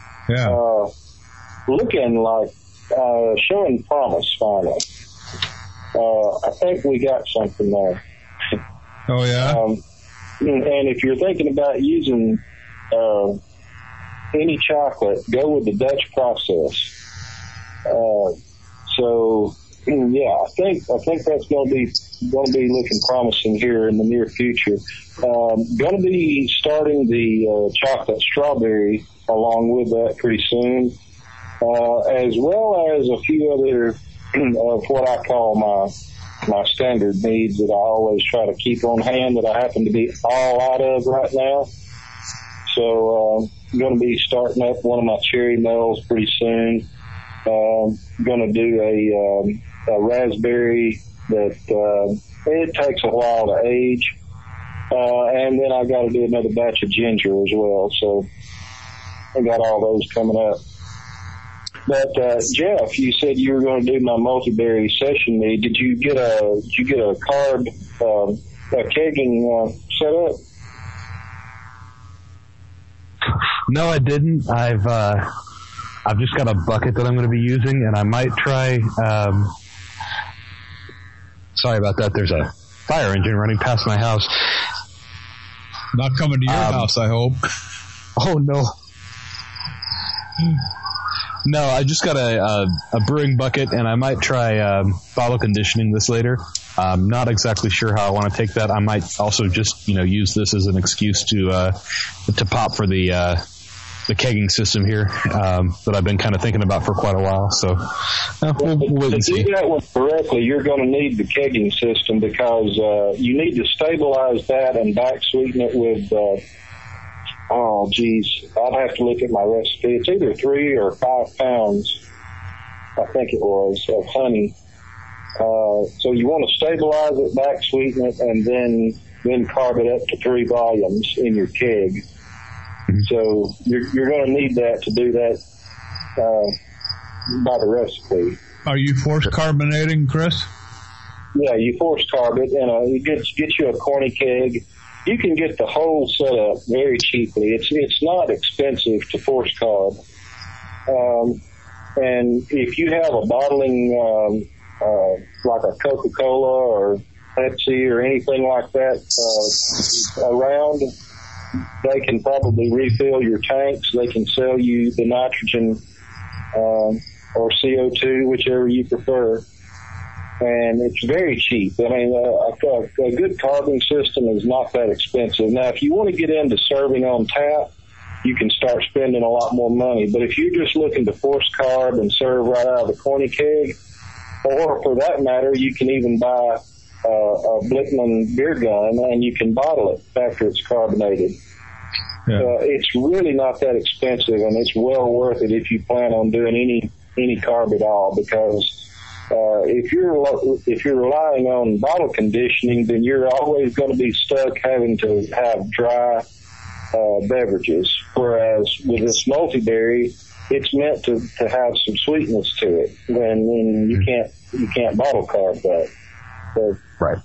looking like showing promise finally. I think we got something there. Oh yeah. And if you're thinking about using any chocolate, go with the Dutch process. So yeah, I think that's going to be looking promising here in the near future. Going to be starting the chocolate strawberry along with that pretty soon, as well as a few other of what I call my standard needs that I always try to keep on hand that I happen to be all out of right now. So I'm going to be starting up one of my cherry mells pretty soon. Going to do a raspberry that it takes a while to age. And then I got to do another batch of ginger as well. So I got all those coming up. But Jeff, you said you were going to do my multi-berry session mead. Did you get a carb a kegging set up? No, I didn't. I've just got a bucket that I'm going to be using, and I might try. Sorry about that. There's a fire engine running past my house. Not coming to your house, I hope. Oh no. No, I just got a brewing bucket, and I might try bottle conditioning this later. I'm not exactly sure how I want to take that. I might also just use this as an excuse to pop for the kegging system here that I've been kind of thinking about for quite a while. So we'll wait and see. To do that one correctly, you're going to need the kegging system because you need to stabilize that and back sweeten it with. I'd have to look at my recipe. It's either 3 or 5 pounds, I think it was, of honey. So you want to stabilize it, back sweeten it, and then carb it up to 3 volumes in your keg. Mm-hmm. So you're going to need that to do that by the recipe. Are you force carbonating, Chris? Yeah, you force carb it, and it gets you a corny keg. You can get the whole setup very cheaply. It's not expensive to force carb. And if you have a bottling like a Coca-Cola or Pepsi or anything like that around, they can probably refill your tanks. They can sell you the nitrogen or CO2, whichever you prefer. and it's very cheap. I mean, a good carbon system is not that expensive. Now, if you want to get into serving on tap, you can start spending a lot more money. But if you're just looking to force carb and serve right out of the corny keg, or for that matter, you can even buy a Blickman beer gun and you can bottle it after it's carbonated. Yeah. It's really not that expensive, and it's well worth it if you plan on doing any carb at all, because if you're relying on bottle conditioning, then you're always going to be stuck having to have dry beverages. Whereas with this multi-berry, it's meant to have some sweetness to it. When you can't bottle carb that. So, right.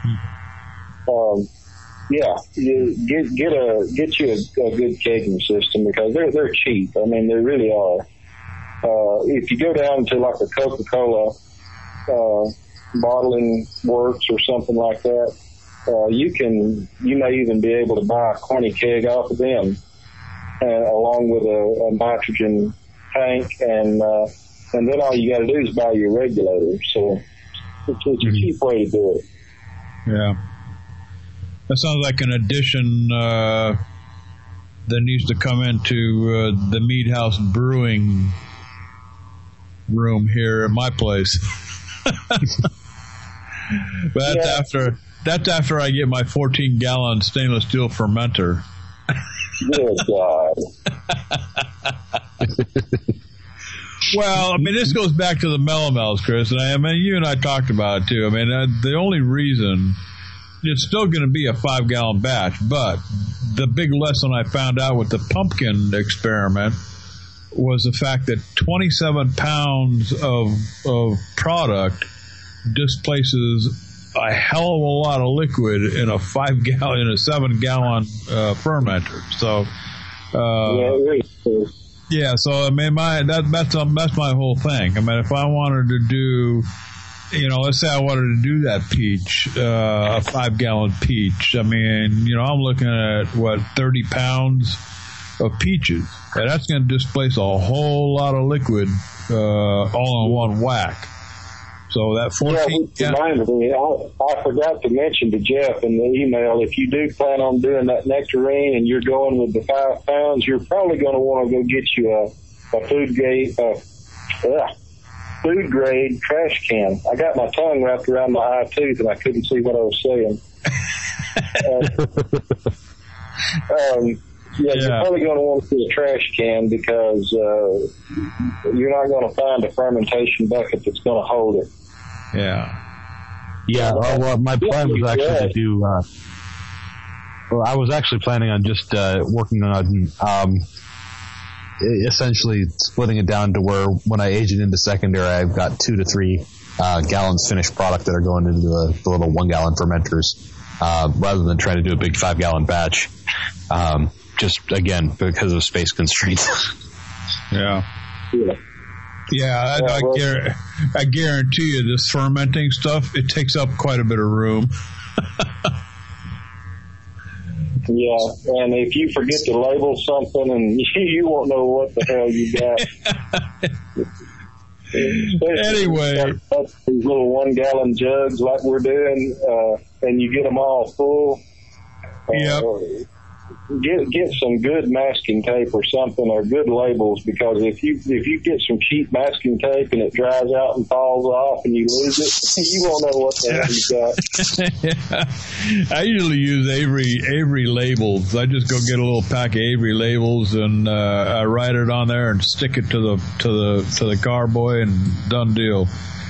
Yeah, get you a good kegging system, because they're cheap. I mean, they really are. If you go down to like a Coca-Cola bottling works or something like that, you may even be able to buy a corny keg off of them, along with a nitrogen tank, and then all you got to do is buy your regulator. So it's a cheap way to do it. Yeah. That sounds like an addition that needs to come into the Mead House brewing room here at my place. But that's after I get my 14-gallon stainless steel fermenter. Good God. Well, I mean, this goes back to the melomels, Chris, and I mean, you and I talked about it too. I mean, the only reason it's still going to be a 5-gallon batch, but the big lesson I found out with the pumpkin experiment was the fact that 27 pounds of product displaces a hell of a lot of liquid in a 7-gallon fermenter. So, yeah. So I mean, that's my whole thing. I mean, if I wanted to do, let's say I wanted to do that peach, a 5-gallon peach. I mean, I'm looking at 30 pounds of peaches, and that's going to displace a whole lot of liquid all in one whack. So that 14. Yeah, reminded me. I forgot to mention to Jeff in the email, if you do plan on doing that nectarine and you're going with the 5 pounds, you're probably going to want to go get you a food grade trash can. I got my tongue wrapped around my eye tooth and I couldn't see what I was saying. You're probably going to want to see a trash can, because you're not going to find a fermentation bucket that's going to hold it. Yeah. Yeah. Well, my plan was actually to do. I was actually planning on just working on essentially splitting it down to where when I age it into secondary, I've got 2 to 3 gallons finished product that are going into the little 1-gallon fermenters, rather than trying to do a big 5-gallon batch. Just again because of space constraints. Yeah. I guarantee you this fermenting stuff, it takes up quite a bit of room. Yeah, and if you forget to label something, and you won't know what the hell you got. Anyway, these little 1-gallon jugs like we're doing, and you get them all full. Yep. Get some good masking tape or something, or good labels, because if you get some cheap masking tape and it dries out and falls off and you lose it, you won't know what the hell you got. I usually use Avery labels. I just go get a little pack of Avery labels and I write it on there and stick it to the carboy and done deal.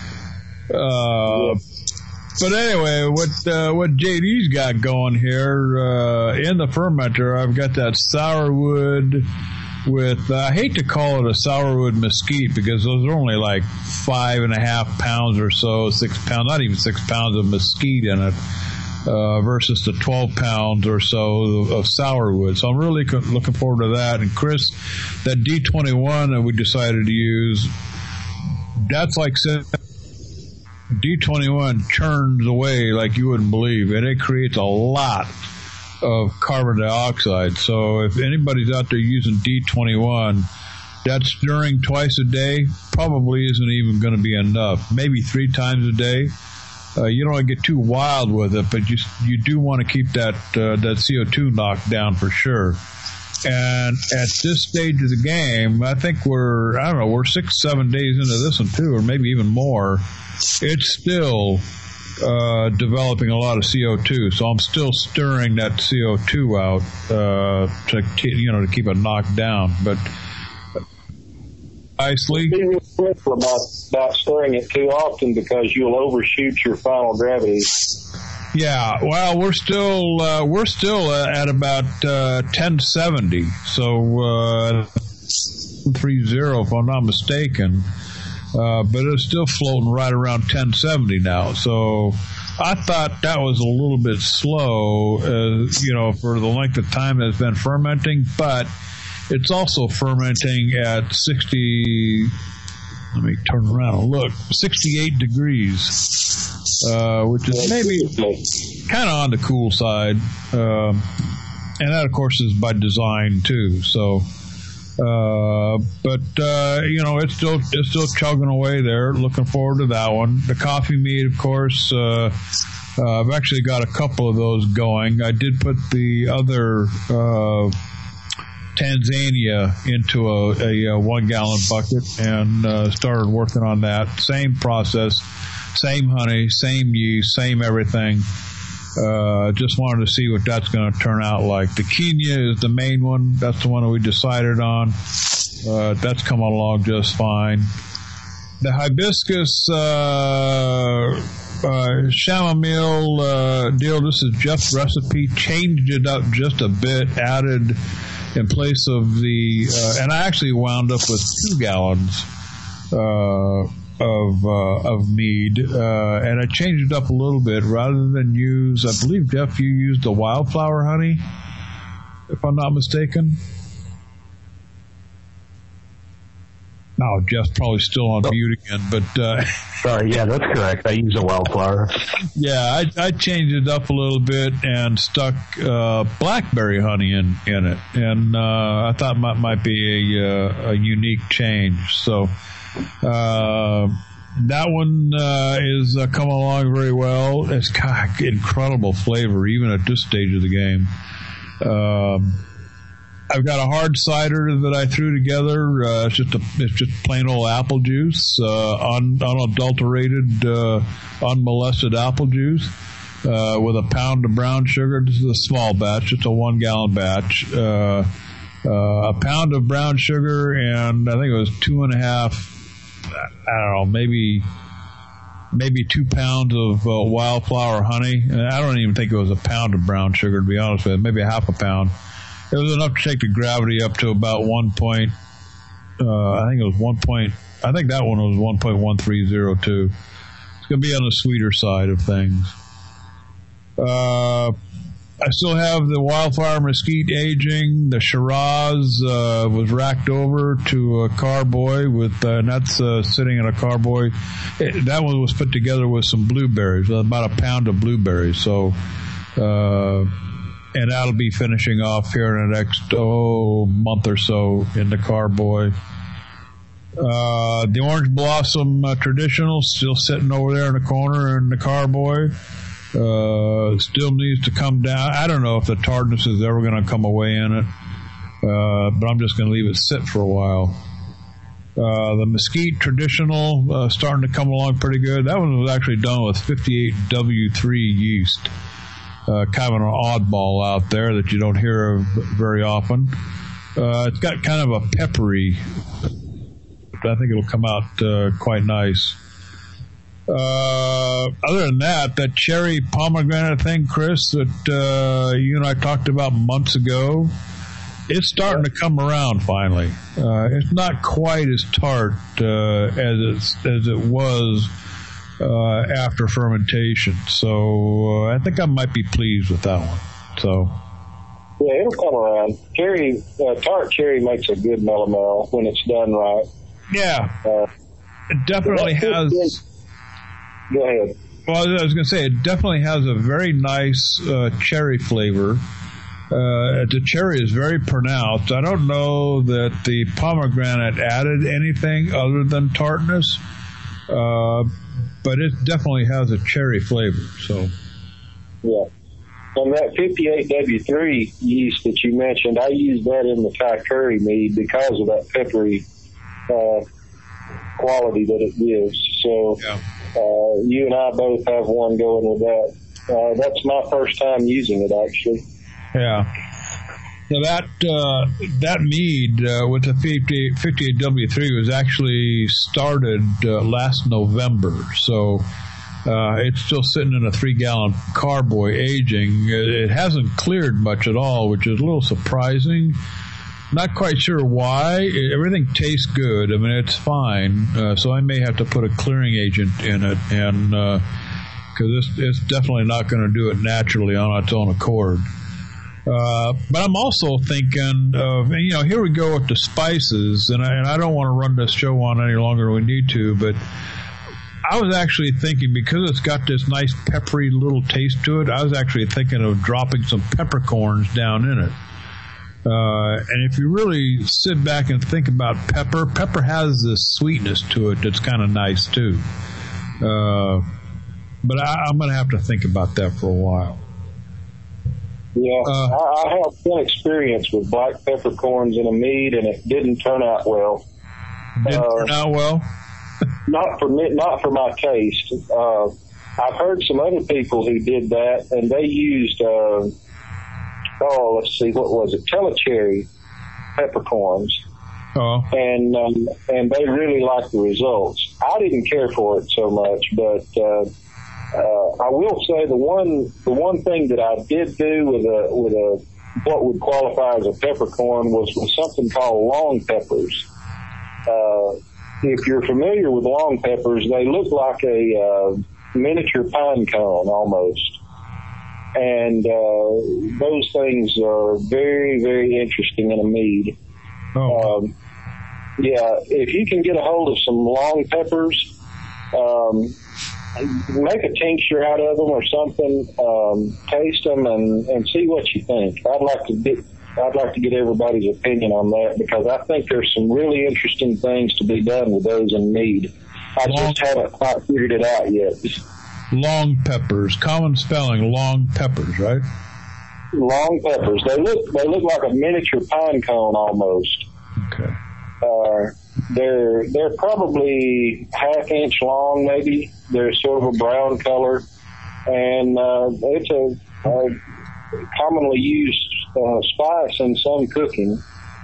But anyway, what JD's got going here in the fermenter, I've got that sourwood with, I hate to call it a sourwood mesquite, because those are only like 5.5 pounds or so, 6 pounds, not even 6 pounds of mesquite in it, versus the 12 pounds or so of sourwood. So I'm really looking forward to that. And Chris, that D21 that we decided to use, that's like D21 churns away like you wouldn't believe, and it creates a lot of carbon dioxide. So if anybody's out there using D21, That stirring twice a day probably isn't even going to be enough. Maybe 3 times a day. You don't want to get too wild with it, but you do want to keep that CO2 knocked down for sure. And at this stage of the game, I think we're 6-7 days into this one too, or maybe even more. It's still developing a lot of CO2, so I'm still stirring that CO2 out to keep it knocked down. But nicely. Be real careful about stirring it too often because you'll overshoot your final gravity. Yeah, well, we're still at about 1070, so 30 if I'm not mistaken. But it's still floating right around 1070 now. So I thought that was a little bit slow, for the length of time that it's been fermenting. But it's also fermenting at 60. Let me turn around and look. 68 degrees, which is maybe kind of on the cool side. And that, of course, is by design too. So. It's still chugging away there. Looking forward to that one. The coffee mead, of course, I've actually got a couple of those going. I did put the other Tanzania into a 1-gallon bucket and started working on that. Same process, same honey, same yeast, same everything. Just wanted to see what that's going to turn out like. The Kenya is the main one. That's the one that we decided on. That's coming along just fine. The hibiscus chamomile deal, this is Jeff's recipe. Changed it up just a bit. Added in place of the... and I actually wound up with 2 gallons of mead, and I changed it up a little bit. Rather than use, I believe, Jeff, you used the wildflower honey, if I'm not mistaken. No, Jeff's probably still on mute again, but... Sorry, yeah, that's correct. I use a wildflower. Yeah, I changed it up a little bit and stuck blackberry honey in it, and I thought it might be a unique change, so... that one is coming along very well. It's got incredible flavor, even at this stage of the game. I've got a hard cider that I threw together. It's just plain old apple juice, unadulterated, unmolested apple juice, with a pound of brown sugar. This is a small batch, just a 1-gallon batch. A pound of brown sugar, and I think it was 2.5. I don't know, maybe 2 pounds of wildflower honey. And I don't even think it was a pound of brown sugar, to be honest with you. Maybe a half a pound. It was enough to take the gravity up to about 1 point. I think that one was 1.1302. It's going to be on the sweeter side of things. I still have the wildflower mesquite aging. The Shiraz was racked over to a carboy and that's sitting in a carboy. That one was put together with some blueberries, about a pound of blueberries. So, and that'll be finishing off here in the next month or so in the carboy. The Orange Blossom Traditional still sitting over there in the corner in the carboy. Still needs to come down. I don't know if the tartness is ever going to come away in it, but I'm just going to leave it sit for a while. The Mesquite Traditional starting to come along pretty good. That one was actually done with 58W3 yeast. Kind of an oddball out there that you don't hear of very often. It's got kind of a peppery, I think it'll come out quite nice. Other than that cherry pomegranate thing, Chris, that you and I talked about months ago, it's starting to come around finally. It's not quite as tart as it was after fermentation, so I think I might be pleased with that one. So. Yeah, it'll come around. Tart cherry makes a good mellow when it's done right. Yeah, it definitely has. Go ahead. Well, I was going to say, it definitely has a very nice cherry flavor. The cherry is very pronounced. I don't know that the pomegranate added anything other than tartness, but it definitely has a cherry flavor. So, yeah. On that 58W3 yeast that you mentioned, I use that in the Thai curry mead because of that peppery quality that it gives. So, you and I both have one going with that. That's my first time using it, actually. Yeah. Now that mead with the 58W3 was actually started last November, so it's still sitting in a 3-gallon carboy aging. It hasn't cleared much at all, which is a little surprising. Not quite sure why. Everything tastes good. I mean, it's fine. So I may have to put a clearing agent in it, and because it's definitely not going to do it naturally on its own accord. But I'm also thinking of, here we go with the spices, and I don't want to run this show on any longer than we need to, but I was actually thinking, because it's got this nice peppery little taste to it, I was actually thinking of dropping some peppercorns down in it. And if you really sit back and think about pepper has this sweetness to it that's kind of nice too. But I'm going to have to think about that for a while. Yeah, I have some experience with black peppercorns in a mead, and it didn't turn out well. Didn't turn out well? Not for me, not for my taste. I've heard some other people who did that, and they used, let's see, what was it? Telecherry peppercorns. Oh. And they really liked the results. I didn't care for it so much, but I will say the one thing that I did do with a what would qualify as a peppercorn was with something called long peppers. If you're familiar with long peppers, they look like a miniature pine cone almost. And those things are very, very interesting in a mead. Oh. Yeah, if you can get a hold of some long peppers, make a tincture out of them or something, taste them and see what you think. I'd like to get everybody's opinion on that, because I think there's some really interesting things to be done with those in mead. I just haven't quite figured it out yet. Long peppers, common spelling, long peppers, right? Long peppers. They look like a miniature pine cone almost. Okay. They're probably half-inch long, maybe. They're sort of a brown color, and it's a commonly used spice in some cooking.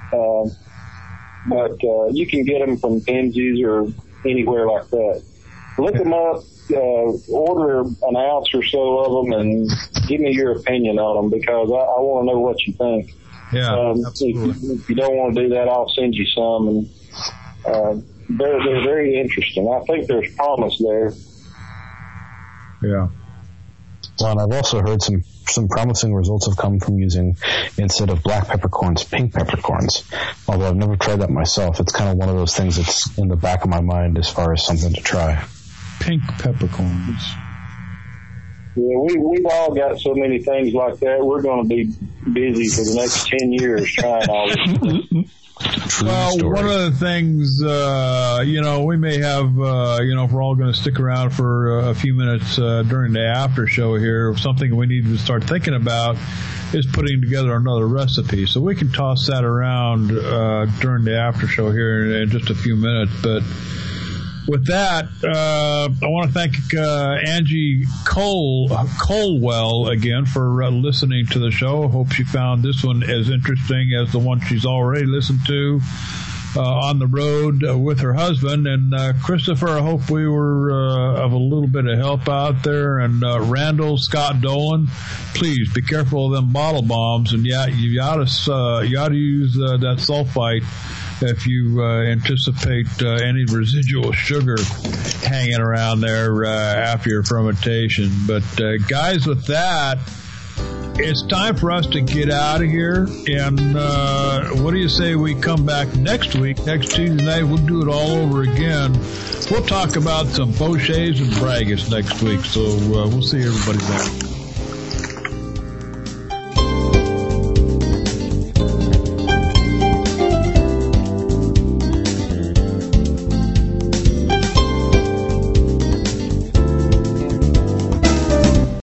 But you can get them from Penzies or anywhere like that. Look them up, order an ounce or so of them, and give me your opinion on them, because I want to know what you think. Yeah, absolutely. If you don't want to do that, I'll send you some. And they're very interesting. I think there's promise there. Yeah. Well, and I've also heard some promising results have come from using, instead of black peppercorns, pink peppercorns. Although I've never tried that myself. It's kind of one of those things that's in the back of my mind as far as something to try. Pink peppercorns. Yeah, we've all got so many things like that. We're going to be busy for the next 10 years trying all this stuff. Well, one of the things, we may have, if we're all going to stick around for a few minutes during the after show here, something we need to start thinking about is putting together another recipe. So we can toss that around during the after show here in just a few minutes. But with that, I want to thank Angie Colwell again for listening to the show. Hope she found this one as interesting as the one she's already listened to on the road with her husband. And Christopher, I hope we were of a little bit of help out there. And Randall, Scott Dolan, please be careful of them bottle bombs. And yeah, you ought to use that sulfite if you anticipate any residual sugar hanging around there after your fermentation. But guys, with that, it's time for us to get out of here. And what do you say we come back next week, next Tuesday night? We'll do it all over again. We'll talk about some Bochet's and Braggots next week. So we'll see everybody then.